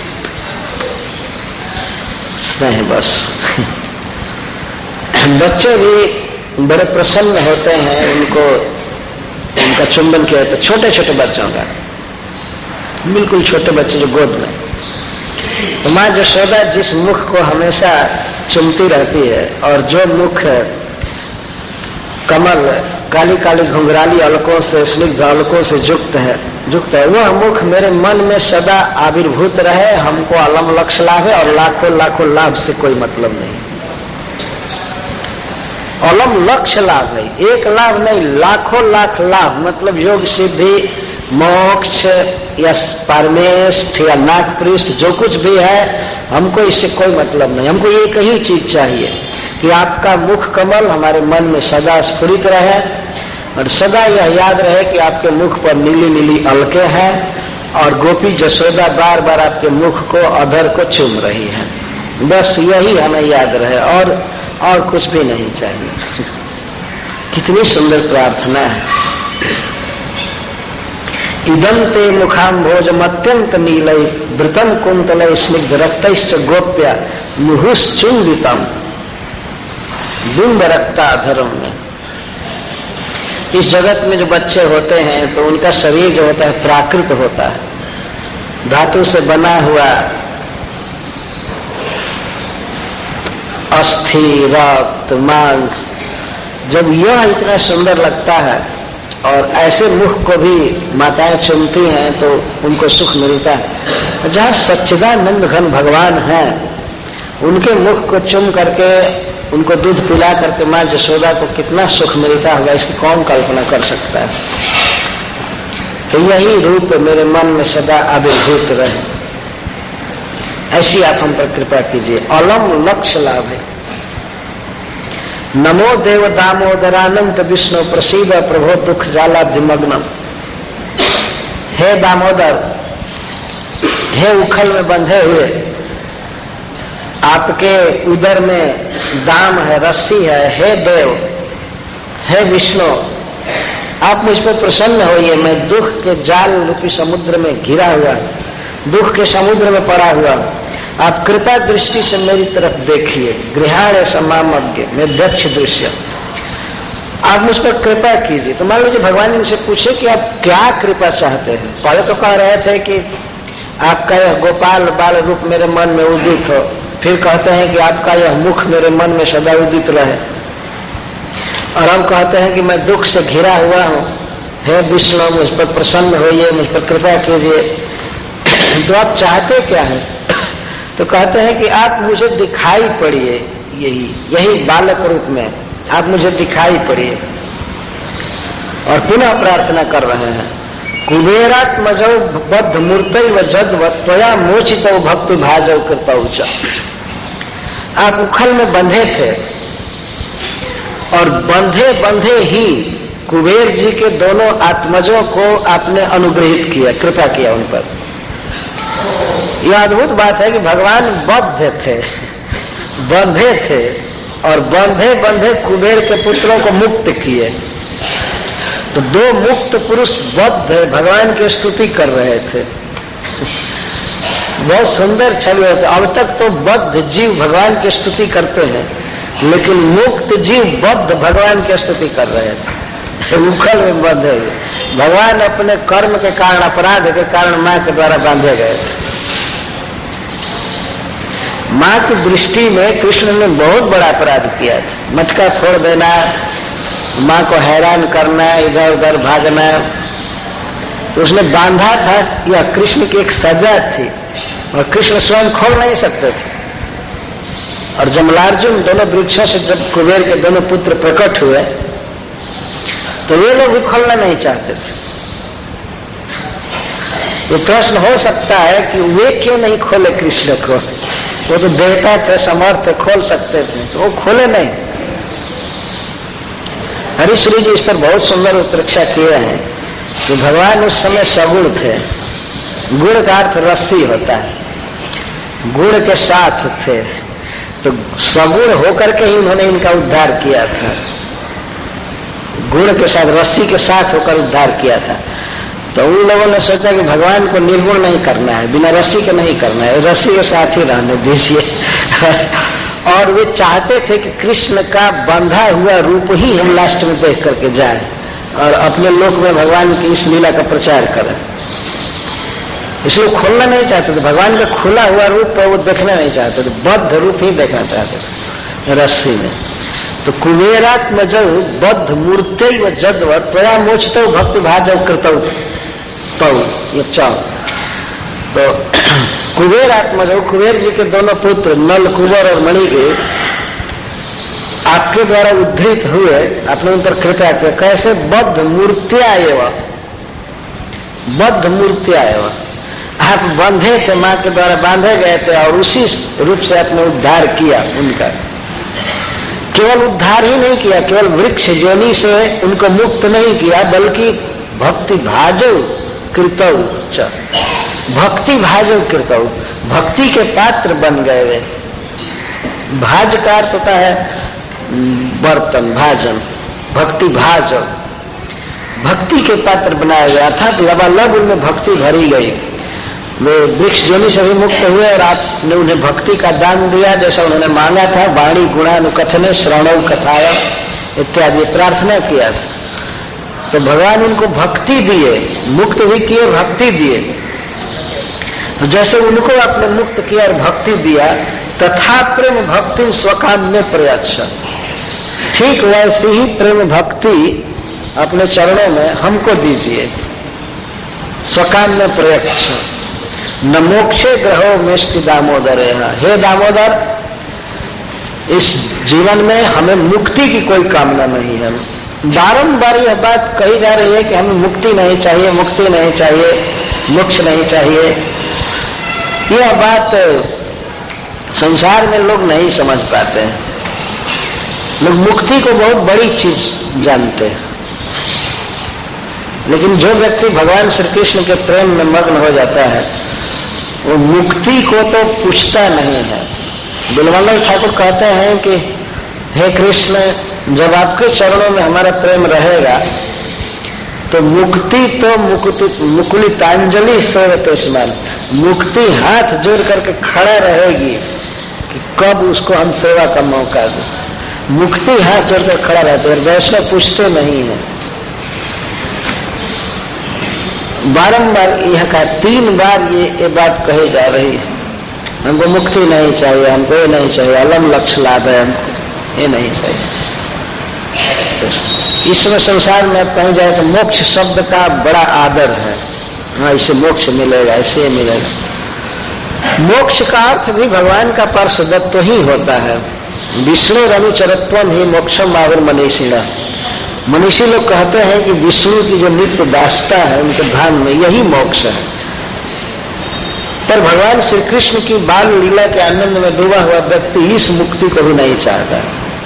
नहीं। बस बच्चे भी बड़े प्रसन्न होते हैं उनको उनका चुंबन किया जाता है। छोटे छोटे बच्चों का, बिल्कुल छोटे बच्चे जो गोद में, तो मां जशोदा जिस मुख को हमेशा चुमती रहती है और जो मुख कमल काली काली घुंघराली अलकों से, स्निग्ध अलकों से युक्त है युक्त है वह मुख मेरे मन में सदा आविर्भूत रहे। हमको अलम लक्ष्य लाभ है और लाखों लाखों लाभ से कोई मतलब नहीं। अलम लक्ष्य लाभ है, एक लाभ नहीं, लाखों लाख लाभ, मतलब योग सिद्धि, मोक्ष या परमेष्ठ या नागपृष्ठ, जो कुछ भी है हमको इससे कोई मतलब नहीं। हमको एक ही चीज चाहिए कि आपका मुख कमल हमारे मन में सदा स्फुरित रहे और सदा यह याद रहे कि आपके मुख पर नीली नीली अलके हैं और गोपी जशोदा बार बार आपके मुख को, अधर को चूम रही है। बस यही हमें याद रहे और और कुछ भी नहीं चाहिए। कितनी सुंदर प्रार्थना है। इदं ते मुखाम्भोजम अत्यंत नीलय वृतम कुंतलय स्निग्ध रक्तैश्च गोप्या मुहुश्चुंबितम बिंब रक्ताधरम में। इस जगत में जो बच्चे होते हैं तो उनका शरीर जो होता है प्राकृत होता है, धातु से बना हुआ, अस्थि, रक्त, मांस। जब यह इतना सुंदर लगता है और ऐसे मुख को भी माताएं चुमती हैं तो उनको सुख मिलता है। जहाँ सच्चिदानंद घन भगवान हैं उनके मुख को चुम करके उनको दूध पिला करके माँ यशोदा को कितना सुख मिलता होगा, इसकी कौन कल्पना कर सकता है। तो यही रूप मेरे मन में सदा आविर्भूत रहे, ऐसी आप हम पर कृपा कीजिए। अलम लक्ष्य लाभ है। नमो देव दामोदरानंत विष्णु प्रसीद प्रभो दुख जाला दिमग्नम। हे दामोदर, हे उखल में बंधे हुए, आपके उदर में दाम है, रस्सी है। हे देव, हे विष्णु, आप मुझ पर प्रसन्न होइए। मैं दुख के जाल रूपी समुद्र में घिरा हुआ, दुख के समुद्र में पड़ा हुआ, आप कृपा दृष्टि से मेरी तरफ देखिए। गृहाण समामज्ञ में दक्ष दृश्य, आप मुझ पर कृपा कीजिए। तो मान लीजिए भगवान इनसे पूछे कि आप क्या कृपा चाहते हैं। पहले तो कह रहे थे कि आपका यह गोपाल बाल रूप मेरे मन में उदित हो, फिर कहते हैं कि आपका यह मुख मेरे मन में सदा उदित रहे, और अब कहते हैं कि मैं दुख से घिरा हुआ हूँ। हे विष्णु, मुझ पर प्रसन्न होइए, मुझ पर कृपा कीजिए। तो आप चाहते क्या है? तो कहते हैं कि आप मुझे दिखाई पड़िए, यही यही बालक रूप में आप मुझे दिखाई पड़िए। और पुनः प्रार्थना कर रहे हैं, कुबेरात्मजौ बद्ध मूर्तै व जद्व त्वया मोचितौ भक्ति भाजौ कृतौ च। आप उखल में बंधे थे, और बंधे बंधे ही कुबेर जी के दोनों आत्मजों को आपने अनुग्रहित किया, कृपा किया उन पर। यह अद्भुत बात है कि भगवान बद्ध थे, बंधे थे, और बंधे बंधे कुबेर के पुत्रों को मुक्त किए। तो दो मुक्त पुरुष बद्ध भगवान की स्तुति कर रहे थे। बहुत सुंदर छवि होती। अब तक तो बद्ध जीव भगवान की स्तुति करते हैं, लेकिन मुक्त जीव बद्ध भगवान की स्तुति कर रहे थे, उखल में बंधे हुए। भगवान अपने कर्म के कारण, अपराध के कारण माँ के द्वारा बांधे गए थे। माँ की दृष्टि में कृष्ण ने बहुत बड़ा अपराध किया था। मटका फोड़ देना, माँ को हैरान करना, इधर उधर भागना। तो उसने बांधा था, यह कृष्ण की एक सजा थी, और कृष्ण स्वयं खोल नहीं सकते थे। और जमलार्जुन दोनों वृक्षों से जब कुबेर के दोनों पुत्र प्रकट हुए, तो वे लोग भी खोलना नहीं चाहते थे। ये प्रश्न हो सकता है कि वे क्यों नहीं खोले कृष्ण को? वो तो देवता थे, समर्थ, खोल सकते थे, तो वो खोले नहीं। हरिश्री जी इस पर बहुत सुंदर उत्प्रेक्षा किए हैं कि भगवान उस समय सगुण थे। गुण का अर्थ रस्सी होता है, गुण के साथ थे, तो सगुण होकर के ही उन्होंने इनका उद्धार किया था। गुण के साथ, रस्सी के साथ होकर उद्धार किया था। तो उन लोगों ने सोचा कि भगवान को निर्गुण नहीं करना है, बिना रस्सी के नहीं करना है, रस्सी के साथ ही रहने दीजिए। और वे चाहते थे कि कृष्ण का बंधा हुआ रूप ही हम लास्ट में देख करके जाएं, और अपने लोक में भगवान की इस लीला का प्रचार करें। इसलिए खोलना नहीं चाहते थे, भगवान का खुला हुआ रूप वो देखना नहीं चाहते थे, बद्ध रूप ही देखना चाहते थे रस्सी में। तो कुबेरात्मजौ बद्ध मूर्तै व जद्व त्वया मोचितौ भक्ति भाजौ कृतौ तौ। ये चाओ तो कुबेर आत्मजौ, कुबेर जी के दोनों पुत्र नल, कुबर और मणिदेव आपके द्वारा उद्धृत हुए, आपने उन पर कृपा किया। कैसे? बद्ध मूर्तिया एवं, बद्ध मूर्तिया एवं आप बंधे थे, माँ के द्वारा बांधे गए थे, और उसी रूप से आपने उद्धार किया उनका। केवल उद्धार ही नहीं किया, केवल वृक्ष जोनि से उनको मुक्त नहीं किया, बल्कि भक्ति भाजौ कृतौ च, भक्ति भाजौ कृतौ, भक्ति के पात्र बन गए वे। भाज का अर्थ होता है बर्तन, भाजन, भक्ति भाजौ, भक्ति के पात्र बनाया गया, अर्थात लबालब उनमें भक्ति भरी गई। वे वृक्ष जोनि से भी मुक्त हुए, और आपने उन्हें भक्ति का दान दिया जैसा उन्होंने मांगा था। वाणी गुणानुकथने श्रवणौ कथाया इत्यादि प्रार्थना किया था। तो भगवान उनको भक्ति दिए, मुक्त भी किए, भक्ति दिए। तो जैसे उनको आपने मुक्त किया और भक्ति दिया, तथा प्रेम भक्ति स्वकाम में प्रयास, ठीक वैसी ही प्रेम भक्ति अपने चरणों में हमको दीजिए। स्वकाम में प्रयक्ष न मोक्षे ग्रहो में स्थित दामोदर। हे दामोदर, इस जीवन में हमें मुक्ति की कोई कामना नहीं है। बारंबार यह बात कही जा रही है कि हमें मुक्ति नहीं चाहिए, मुक्ति नहीं चाहिए, मोक्ष नहीं चाहिए। यह बात संसार में लोग नहीं समझ पाते हैं। लोग मुक्ति को बहुत बड़ी चीज जानते हैं, लेकिन जो व्यक्ति भगवान श्री कृष्ण के प्रेम में मग्न हो जाता है वो मुक्ति को तो पूछता नहीं है। बिलमंगल ठाकुर कहते हैं कि हे कृष्ण, जब आपके चरणों में हमारा प्रेम रहेगा तो मुक्ति तो मुक्ति मुकुलितांजलि सेवते स्मरण, मुक्ति हाथ जोड़ करके खड़ा रहेगी कि कब उसको हम सेवा का मौका दें। मुक्ति हाथ जोड़कर खड़ा रहते हैं, वैष्णव पूछते नहीं है। बारंबार यह का तीन बार ये ये बात कही जा रही है, हमको मुक्ति नहीं चाहिए, हमको ये नहीं चाहिए, अलम लक्ष्य लाभ है, हमको ये नहीं चाहिए। इसमें संसार में कहीं जाए तो मोक्ष शब्द का बड़ा आदर है। हाँ, इसे मोक्ष मिलेगा, इसे मिलेगा। मोक्ष का अर्थ भी भगवान का पार्षदत्व ही होता है। विष्णु अनुचरत्वम ही मोक्षम आवर मनीषिणा। मनीषी लोग कहते हैं कि विष्णु की जो नित्य दासता है उनके धाम में, यही मोक्ष है। पर भगवान श्री कृष्ण की बाल लीला के आनंद में डूबा हुआ व्यक्ति इस मुक्ति को भी नहीं चाहता।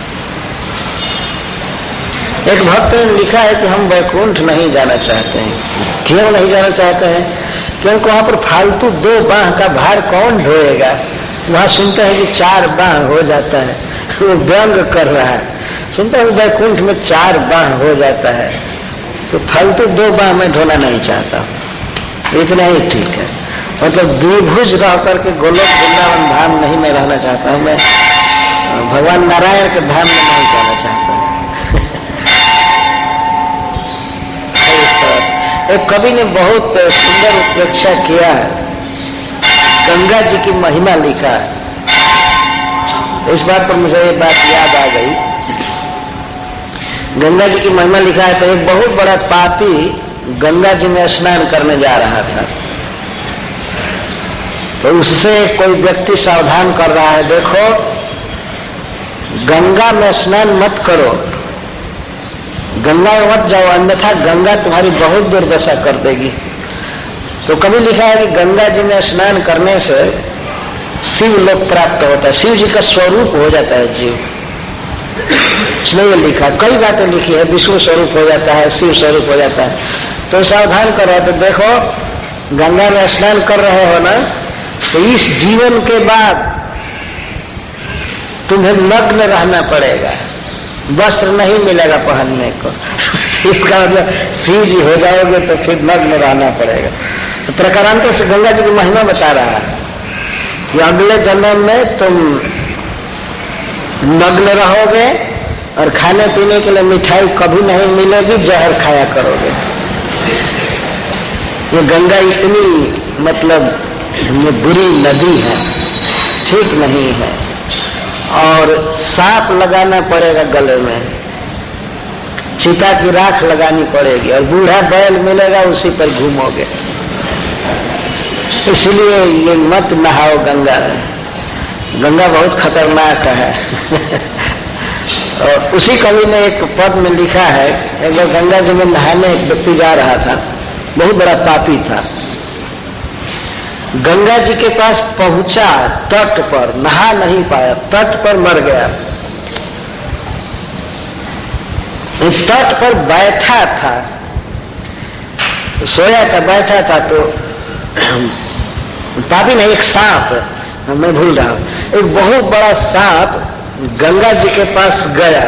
एक भक्त ने लिखा है कि हम वैकुंठ नहीं जाना चाहते हैं। क्यों नहीं जाना चाहते हैं? क्योंकि वहां पर फालतू दो बाह का भार कौन ढोएगा। वहां सुनते हैं कि चार बाह हो जाता है, वो व्यंग कर रहा है। सुनते हैं वैकुंठ में चार बाह हो जाता है, तो फालतू दो बाह में ढोना नहीं चाहता, इतना ही ठीक है। मतलब द्विभुज रह करके गोलोक वृंदावन धाम नहीं मैं रहना चाहता हूँ, मैं भगवान नारायण के धाम में नहीं जाना चाहता। एक कवि ने बहुत सुंदर उत्प्रेक्षा किया है, गंगा जी की महिमा लिखा है। इस बात पर मुझे ये बात याद आ गई। गंगा जी की महिमा लिखा है तो एक बहुत बड़ा पापी गंगा जी में स्नान करने जा रहा था, तो उससे कोई व्यक्ति सावधान कर रहा है, देखो गंगा में स्नान मत करो, गंगा में मत जाओ, अन्यथा गंगा तुम्हारी बहुत दुर्दशा कर देगी। तो कभी लिखा है कि गंगा जी में स्नान करने से शिव लोक प्राप्त होता है, शिव जी का स्वरूप हो जाता है जीव। इसने ये लिखा, कई बातें लिखी है, विष्णु स्वरूप हो जाता है, शिव स्वरूप हो जाता है। तो सावधान करो, तो देखो गंगा में स्नान कर रहे हो ना, तो इस जीवन के बाद तुम्हें नग्न रहना पड़ेगा, वस्त्र नहीं मिलेगा पहनने को। इसका मतलब शिव जी हो जाओगे तो फिर नग्न रहना पड़ेगा। तो प्रकारांतर से गंगा जी की महिमा बता रहा है कि अगले जन्म में तुम नग्न रहोगे और खाने पीने के लिए मिठाई कभी नहीं मिलेगी, जहर खाया करोगे। ये गंगा इतनी मतलब ये बुरी नदी है, ठीक नहीं है। और सांप लगाना पड़ेगा गले में, चिता की राख लगानी पड़ेगी, और बूढ़ा बैल मिलेगा उसी पर घूमोगे। इसलिए ये मत नहाओ गंगा, गंगा बहुत खतरनाक है। और उसी कवि ने एक पद में लिखा है, एक बार गंगा जी में नहाने एक व्यक्ति जा रहा था, बहुत बड़ा पापी था। गंगा जी के पास पहुंचा, तट पर नहा नहीं पाया, तट पर मर गया। तट पर बैठा था, सोया था, बैठा था, तो पापी नहीं, एक सांप, मैं भूल रहा हूं, एक बहुत बड़ा सांप गंगा जी के पास गया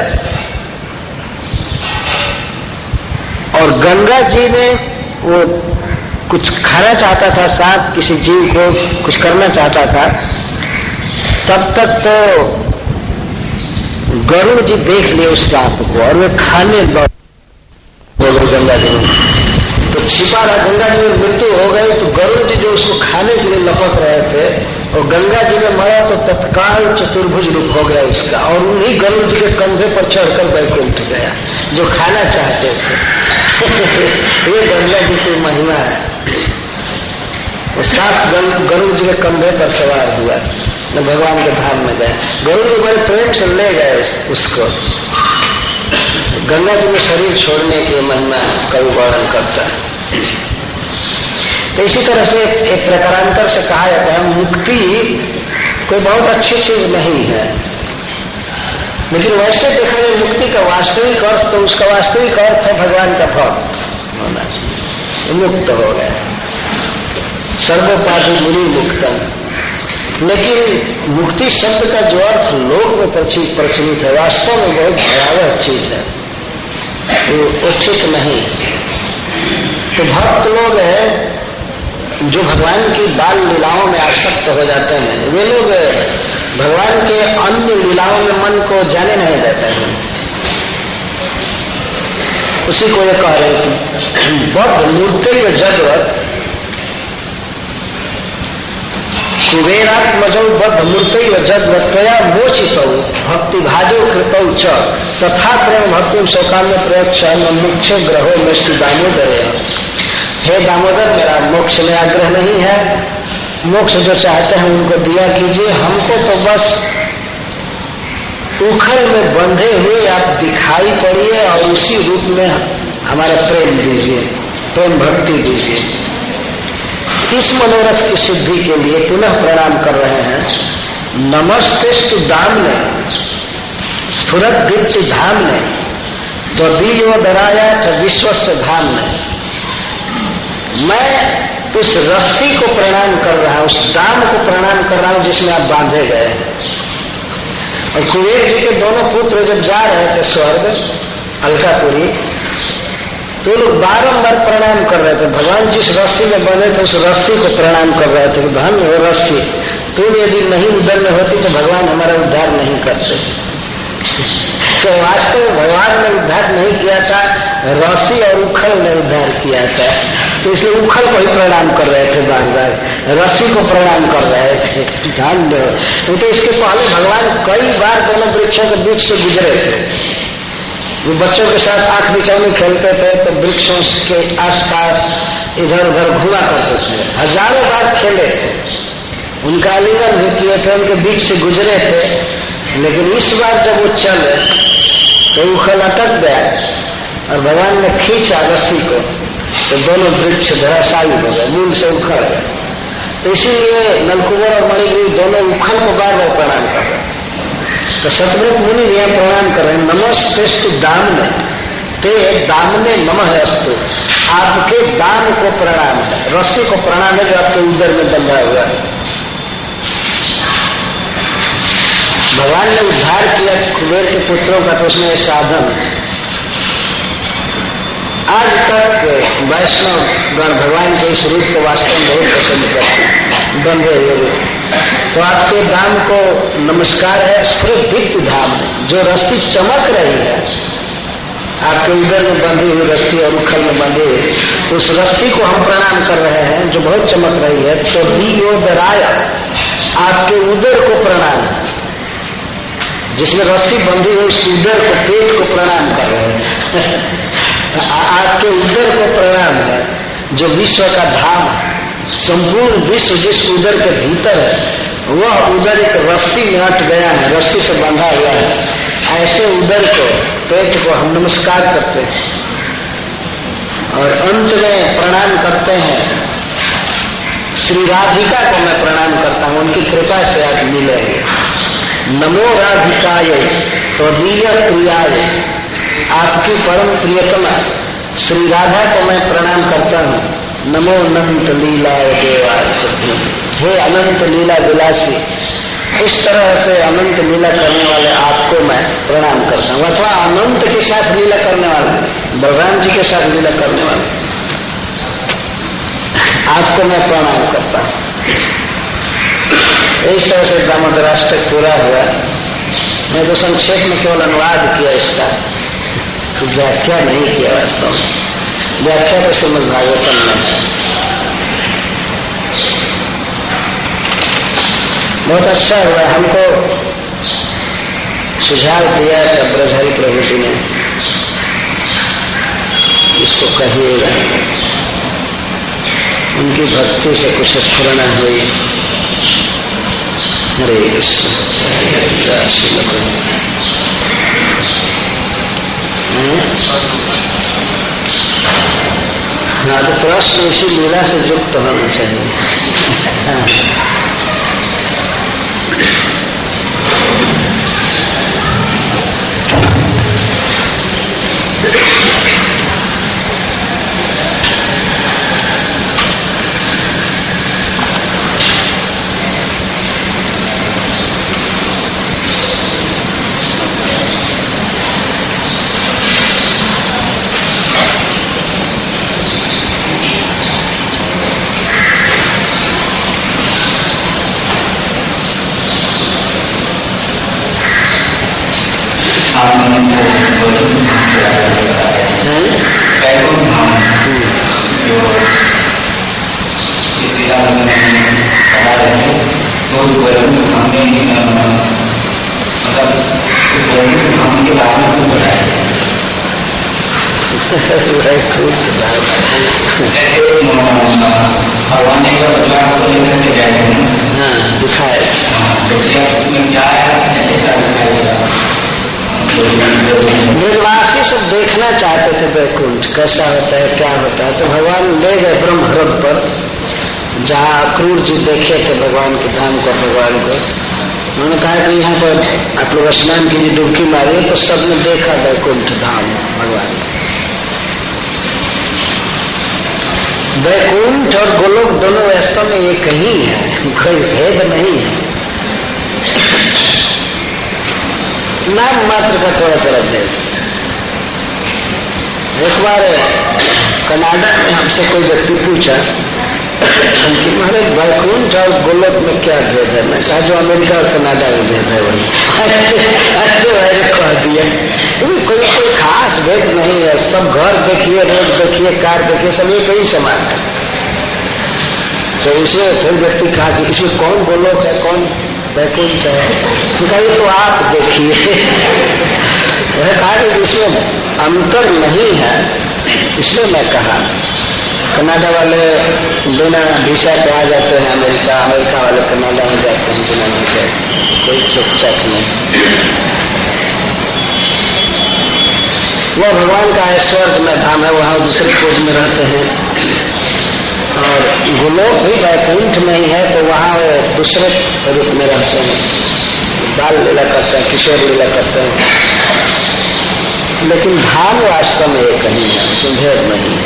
और गंगा जी ने वो कुछ खाना चाहता था, सांप किसी जीव को कुछ करना चाहता था। तब तक तो गरुड़ जी देख लिए उस सांप को और वे खाने दौड़ गए गंगा जी में। तो छिपा रहा, गंगा जी में मृत्यु हो गई तो गरुड़ जी जो उसको खाने के लिए लपक रहे थे और गंगा जी में मरा तो तत्काल चतुर्भुज रूप हो गया उसका, और उन्हीं गरुड़ जी के कंधे पर चढ़कर बैकुंठ गया जो खाना चाहते थे। ये गंगा जी की महिमा है। वो सात गरुड़ जी के कंधे पर सवार हुआ न भगवान के धाम में गए। गरुड़ जी बड़े प्रेम से ले गए उसको। गंगा जी में शरीर छोड़ने की महिमा कवि वर्णन करता है। इसी तरह से एक प्रकारांतर से कहा जाता है मुक्ति कोई बहुत अच्छी चीज नहीं है, लेकिन वैसे देखा जाए मुक्ति का वास्तविक अर्थ तो उसका वास्तविक अर्थ है भगवान का भक्त होना, मुक्त हो गया, सर्वोपाधि मुनि मुक्तम। लेकिन मुक्ति शब्द का जो अर्थ लोक में प्रचलित है वास्तव में बहुत भयावह चीज है, वो उचित नहीं। तो भक्त लोग हैं जो भगवान की बाल लीलाओं में आसक्त हो जाते हैं, वे लोग भगवान के अन्य लीलाओं में मन को जाने नहीं देते हैं। उसी को ये कह रहे हैं बद्ध मूर्ति के जगत कुबेरात्मजौ बद्ध मूर्ति व जगवत्वया मोचित भक्ति भाजो कृतौ च तथा प्रेम भक्ति शोकाम्य प्रयक्ष मुख्य ग्रहो में श्री दामोदर। हे दामोदर, मेरा मोक्ष में आग्रह नहीं है, मोक्ष जो चाहते हैं उनको दिया कीजिए, हमको तो बस उखल में बंधे हुए आप दिखाई पड़िए और उसी रूप में हमारा प्रेम दीजिए, प्रेम भक्ति दीजिए। इस मनोरथ की सिद्धि के लिए पुनः प्रणाम कर रहे हैं। नमस्तेस्तु दामने स्फुरत दीप्ति धामने त्वदीयो दराया च विश्वस्य धामने। मैं उस रस्सी को प्रणाम कर रहा हूं, उस दाम को प्रणाम कर रहा हूं जिसमें आप बांधे गए हैं। और कुबेर जी के दोनों पुत्र जब जा रहे थे स्वर्ग अलकापुरी, तो लोग बारंबार प्रणाम कर रहे थे। भगवान जिस रस्सी में बंधे थे उस रस्सी को प्रणाम कर रहे थे। धन्य हो रस्सी, तुम यदि नहीं उधर में होती तो भगवान हमारा उद्धार नहीं करते। तो वास्तव में भगवान ने उद्धार नहीं किया था, रस्सी और उखल ने उद्धार किया था। तो इसलिए उखल को ही प्रणाम कर रहे थे, बार बार रस्सी को प्रणाम कर रहे थे। ध्यान दो, तो इसके पहले भगवान कई बार दोनों वृक्षों के बीच से गुजरे थे। वो बच्चों के साथ आंख बिछाने खेलते थे तो वृक्षों के आसपास इधर उधर घुमा करते थे, हजारों बार खेले थे, उनका आलिंगन भी किए थे, उनके बीच से गुजरे थे। लेकिन इस बार जब वो चले तो उखल अटक गया और भगवान ने खींचा रस्सी को तो दोनों वृक्ष धराशायी हो गए, मूल से उखड़ गए। तो इसीलिए नलकुबर और मणिगिरी दोनों उखल को बार बार प्रणाम कर रहे हैं। तो सतगुरु मुनि भी प्रणाम कर रहे हैं। नमस्तेस्तु दामने ते दामने नमः अस्तु। आपके दाम को प्रणाम है, रस्सी को प्रणाम है जो आपके उदर में बंधा हुआ है। भगवान ने उद्धार किया कुबेर के पुत्रों का, तो उसमें साधन आज तक वैष्णव गण भगवान के इस रूप को वास्तव में बहुत पसंद करते हैं, बंधे हुए रूप। तो आपके दाम को नमस्कार है। स्फुरित दीप्ति धाम, जो रस्सी चमक रही है आपके उदर में बंधी हुई रस्सी और उखल में बंधी हुई, उस रस्सी को हम प्रणाम कर रहे हैं जो बहुत चमक रही है। तो दियो दराया, आपके उदर को प्रणाम, जिसमें रस्सी बंधी हुई उस उदर को, पेट को प्रणाम कर रहे हैं। आपके उदर को प्रणाम है जो विश्व का धाम, संपूर्ण विश्व जिस उदर के भीतर है वह उदर एक रस्सी में अट गया है, रस्सी से बंधा हुआ है। ऐसे उदर को, पेट को हम नमस्कार करते हैं। और अंत में प्रणाम करते हैं श्री राधिका को मैं प्रणाम करता हूं, उनकी कृपा से आप मिलेंगे। नमो राधिकाय त्वदीय प्रियाय, आपकी परम प्रियतमा श्री राधा को मैं प्रणाम करता हूं। नमो अनंत लीला देवाय, हे अनंत लीला विलासी, इस तरह से अनंत लीला करने वाले आपको मैं प्रणाम करता हूं। अथवा अनंत के साथ लीला करने वाले, बलराम जी के साथ लीला करने वाले आपको मैं प्रणाम करता हूं। इस तरह से दामोदराष्टक पूरा हुआ। मैं तो संक्षेप में केवल अनुवाद किया इसका, तो व्याख्या नहीं किया। वास्तव में व्याख्या तो श्रीमद् भागवतम में है। बहुत अच्छा हुआ, हमको सुझाव दिया है ब्रजहरि प्रभु जी ने, इसको कहिएगा। उनकी भक्ति से कुछ स्फुरण हुई। हरे कृष्ण। हाँ, तो प्रश्न इसी लीला से युक्त होना चाहिए। हाँ। ब्रजवासी सब देखना चाहते थे वैकुंठ कैसा होता है, क्या होता है, तो भगवान ले गए ब्रह्मरथ पर, जहाँ अक्रूर जी देखे थे भगवान के धाम को, भगवान को। उन्होंने कहा कि यहाँ पर आप लोग स्नान कीजिए, डुबकी मारिए, तो सबने देखा वैकुंठ धाम भगवान। वैकुंठ और गोलोक दोनों वास्तव में एक ही है, कोई भेद नहीं है, नाम मात्र का थोड़ा थोड़ा भेद। एक बार कनाडा में हमसे कोई व्यक्ति पूछा कि हमारे वैकुंठ और गोलोक में क्या भेद है? मैं कहा जो अमेरिका और कनाडा में भेद है वही। ऐसे मैंने कह दिया कोई कोई खास भेद नहीं है, सब घर देखिए, रोड देखिए, कार देखिए, सब एक ही समान है। तो इसे फिर व्यक्ति कहा कि इसमें कौन गोलोक है, कौन वैकुंठ है? ये तो आप देखिए। वह कहा कि इसमें अंतर नहीं है, इसलिए मैं कहा कनाडा वाले बिना वीजा के आ जाते हैं अमेरिका, अमेरिका वाले कनाडा में जाते हैं बिना वीजा, कोई चेक चेक नहीं। वह भगवान का स्वर्ग में धाम है, वहां दूसरे कोज में रहते हैं। और गोलोक भी वैकुंठ में ही है, तो वहां वे दूसरे रूप में रहते हैं, बाल लीला करते हैं, किशोर लीला करते हैं। लेकिन धाम वास्तव में एक नहीं है, भेद नहीं।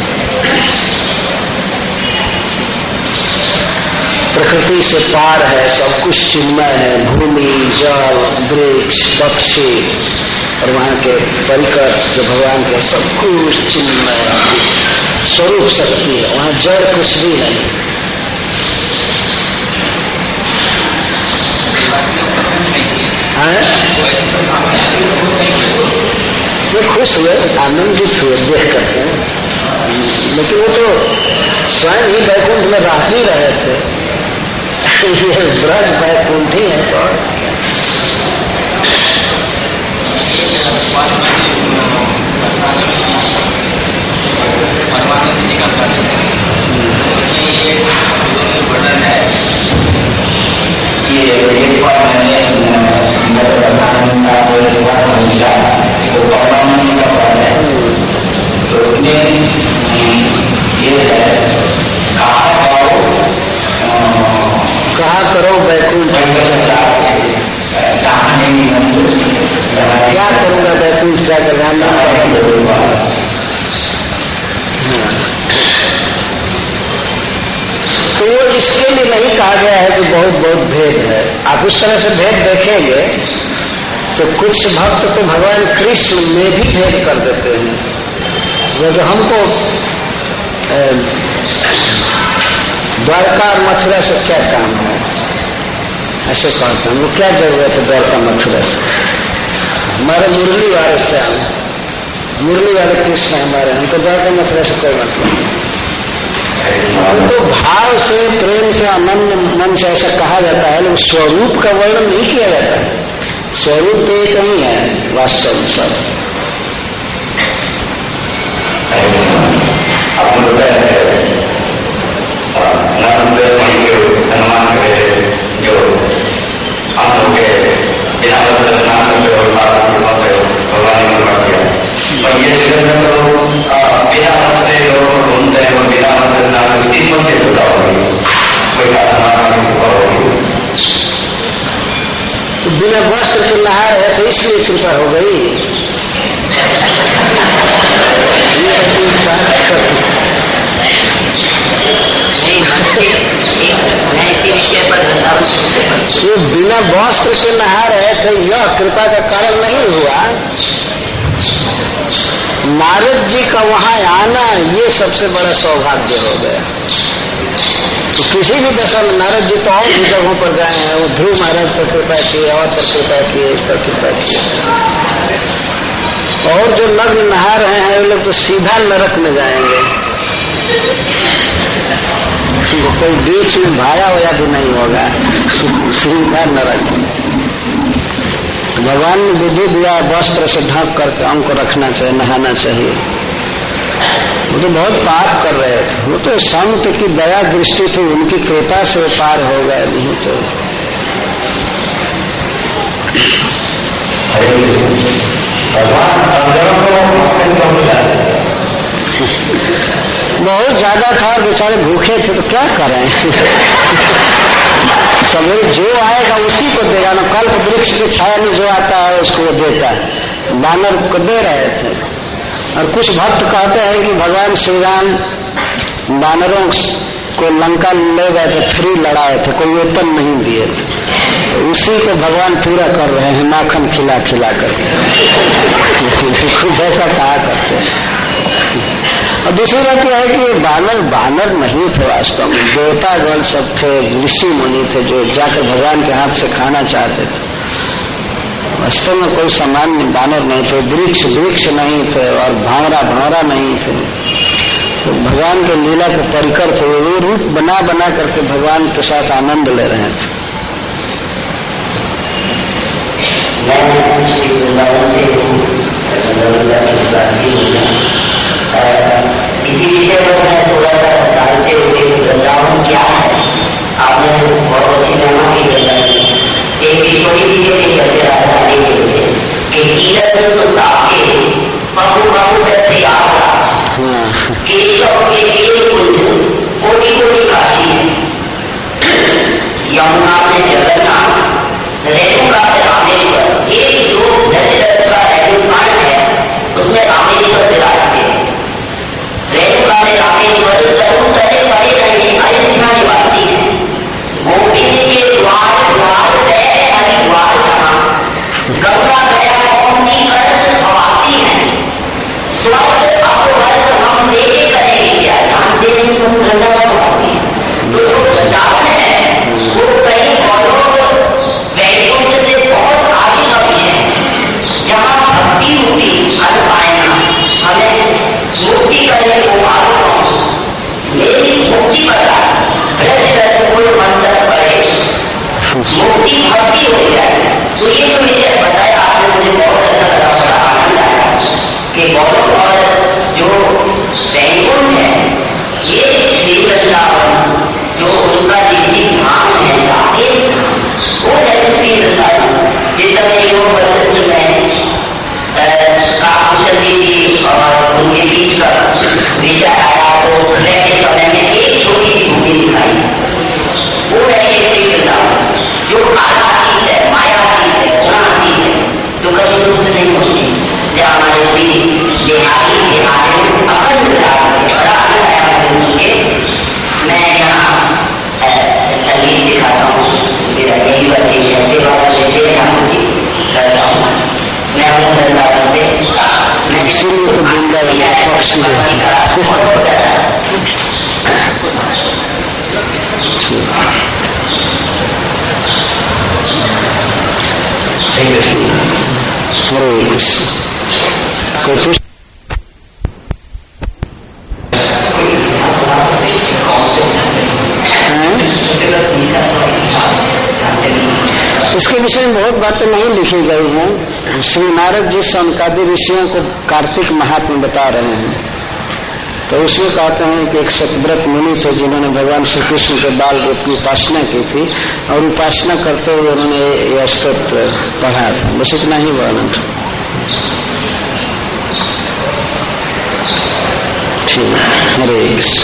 प्रकृति से पार है, सब कुछ चिन्मय है, भूमि, जल, वृक्ष, पक्षी और वहां के परिकर जो भगवान के सब कुछ चिन्मय स्वरूप शक्ति है, वहां जड़ कुछ भी नहीं। वे खुश हुए, आनंदित हुए देख करके, लेकिन वो तो स्वयं ही वैकुंठ में रह ही रहे थे। ये ब्रज वैकुंठ ही है। तो ये एक बार मैंने तो उसमें ये है कहा करो वैकुंठ, क्या करूंगा वैकुंठ जाकर जानना। तो वो इसके लिए नहीं कहा गया है कि बहुत बहुत भेद है। आप उस तरह से भेद देखेंगे तो कुछ भक्त तो भगवान कृष्ण में भी भेद कर देते हैं। वो जो हमको द्वारका और मथुरा से क्या काम है ऐसे कहते हैं, वो क्या जरूरत है द्वारका मथुरा से? हमारे मुरली वाले से हम मुरली वाले कृष्ण हमारे, हमको द्वारका मथुरा से कोई मतलब नहीं। तो भाव से, प्रेम से, आनंद मन से ऐसा कहा जाता है, लेकिन स्वरूप का वर्णन नहीं किया जाता है। स्वरूप तो एक ही है वास्तव में सब। हनुमान जो वस्त्र से नहा रहे थे, यह कृपा का कारण नहीं हुआ। नारद जी का वहां आना ये सबसे बड़ा सौभाग्य हो गया। तो किसी भी दशा में नारद जी तो और भी जगहों पर गए हैं, वो ध्रुव महाराज पर कृपा किए और पर कृपा किए, इस पर कृपा किए। और जो नग्न नहा रहे हैं वो लोग तो सीधा नरक में जाएंगे, कोई बीच में भाया हुआ भी नहीं होगा, सीधा नरक। भगवान ने विधि दिया वस्त्र से ढक करके हमको रखना चाहिए, नहाना चाहिए। वो तो बहुत पाप कर रहे थे, वो तो संत की दया दृष्टि थी, उनकी कृपा से पार हो गए। नहीं तो बहुत ज्यादा था, बेचारे भूखे थे तो क्या करें। सवेरे जो आएगा उसी को देगा ना, कल्प वृक्ष की छाया में जो आता है उसको वो देता है। बानर को दे रहे थे। और कुछ भक्त कहते हैं कि भगवान श्री राम बानरों को लंका ले गए थे, फ्री लड़ाए थे, कोई वेतन नहीं दिए थे, तो उसी को भगवान पूरा कर रहे हैं माखन खिला खिला करके। कुछ ऐसा कहा करते हैं। और दूसरी बात यह है कि ये बानर बानर नहीं थे, वास्तव में देवतागण सब थे, ऋषि मुनि थे जो जाकर भगवान के हाथ से खाना चाहते थे। वास्तव में कोई सामान्य बानर नहीं थे, वृक्ष वृक्ष नहीं थे और भांवरा भांवरा नहीं थे। तो भगवान के लीला के परिकर थे, वो रूप बना बना करके भगवान के साथ आनंद ले रहे थे। इसी विषय पर मैं थोड़ा सा जानते हुए वृंदावन क्या है, आपने बहुत अच्छी महिमा की बताई। एक छोटी चीजें कहते राजधानी के लिए कि कीर्तन तो काके बहु बहु करते आगा केशव के एक कुंज कोटि कोटि काशी है। यमुना से जगन्नाथ, रेणुका से रामेश्वर, एक जो दशरथ का रेणुकांड है उसमें रामेश्वर विराजते हैं। रेणुका से रामेश्वर तरुण तले पड़े रहे अयोध्या निवासी है। मोती के द्वार द्वार गए हरिद्वार कहा, गंगा गया कौन की अर्थ हवासी है। स्वर्ग अपवर्ग हम देखे करेंगे क्या, हम देखेंगे तो वृंदावन होगी। तो जो वृंदावन है वो कई गौरव वैकुंठ से बहुत आगे का विषय है, जहाँ भक्ति होती हर पाएगा। हमें मुक्ति करने को मालूम, मेरी मुक्ति बता कोई मंत्र पड़े, मुक्ति भक्ति हो जाए। तो ये जो विषय बताया आपने, मुझे बहुत अच्छा लगा, बड़ा आनंद आया कि गौरव और जो वैकुंठ है ये श्री वृंदावन जो उनका जितनी धाम है राकेश वो है श्री वृंदावन। जिस समय योग वशिष्ठ में काकुशल जी और उनके बीच का विषय आया तो हृदय के समय में एक छोटी सी भूमि दिखाई, वो है ये श्री वृंदावन जो कालातीत है, मायातीत है, गुणातीत है, जो कभी रूप से नहीं होती। जब हमारे श्री बिहारी के आए अखंड बड़ा आनंद आया उनके। मैं यहाँ संगीत दिखाता हूँ, मेरा यही वर्षी है, सेवा लेते हैं करता हूँ मैं हूँ वृंदावन पे। मैं इसीलिए तो वृंदावन पक्षी हरे कृष्ण। इसके विषय में बहुत बातें नहीं लिखी गई हैं। श्री नारद जी सनकादि ऋषियों को कार्तिक महात्म्य बता रहे हैं, तो उसमें कहते हैं कि एक सतव्रत मुनि थे जिन्होंने भगवान श्री कृष्ण के बाल रूप की उपासना की थी, और उपासना करते हुए उन्होंने यह स्तोत्र पढ़ा था। बस इतना ही वर्णन था। ठीक, हरे कृष्ण।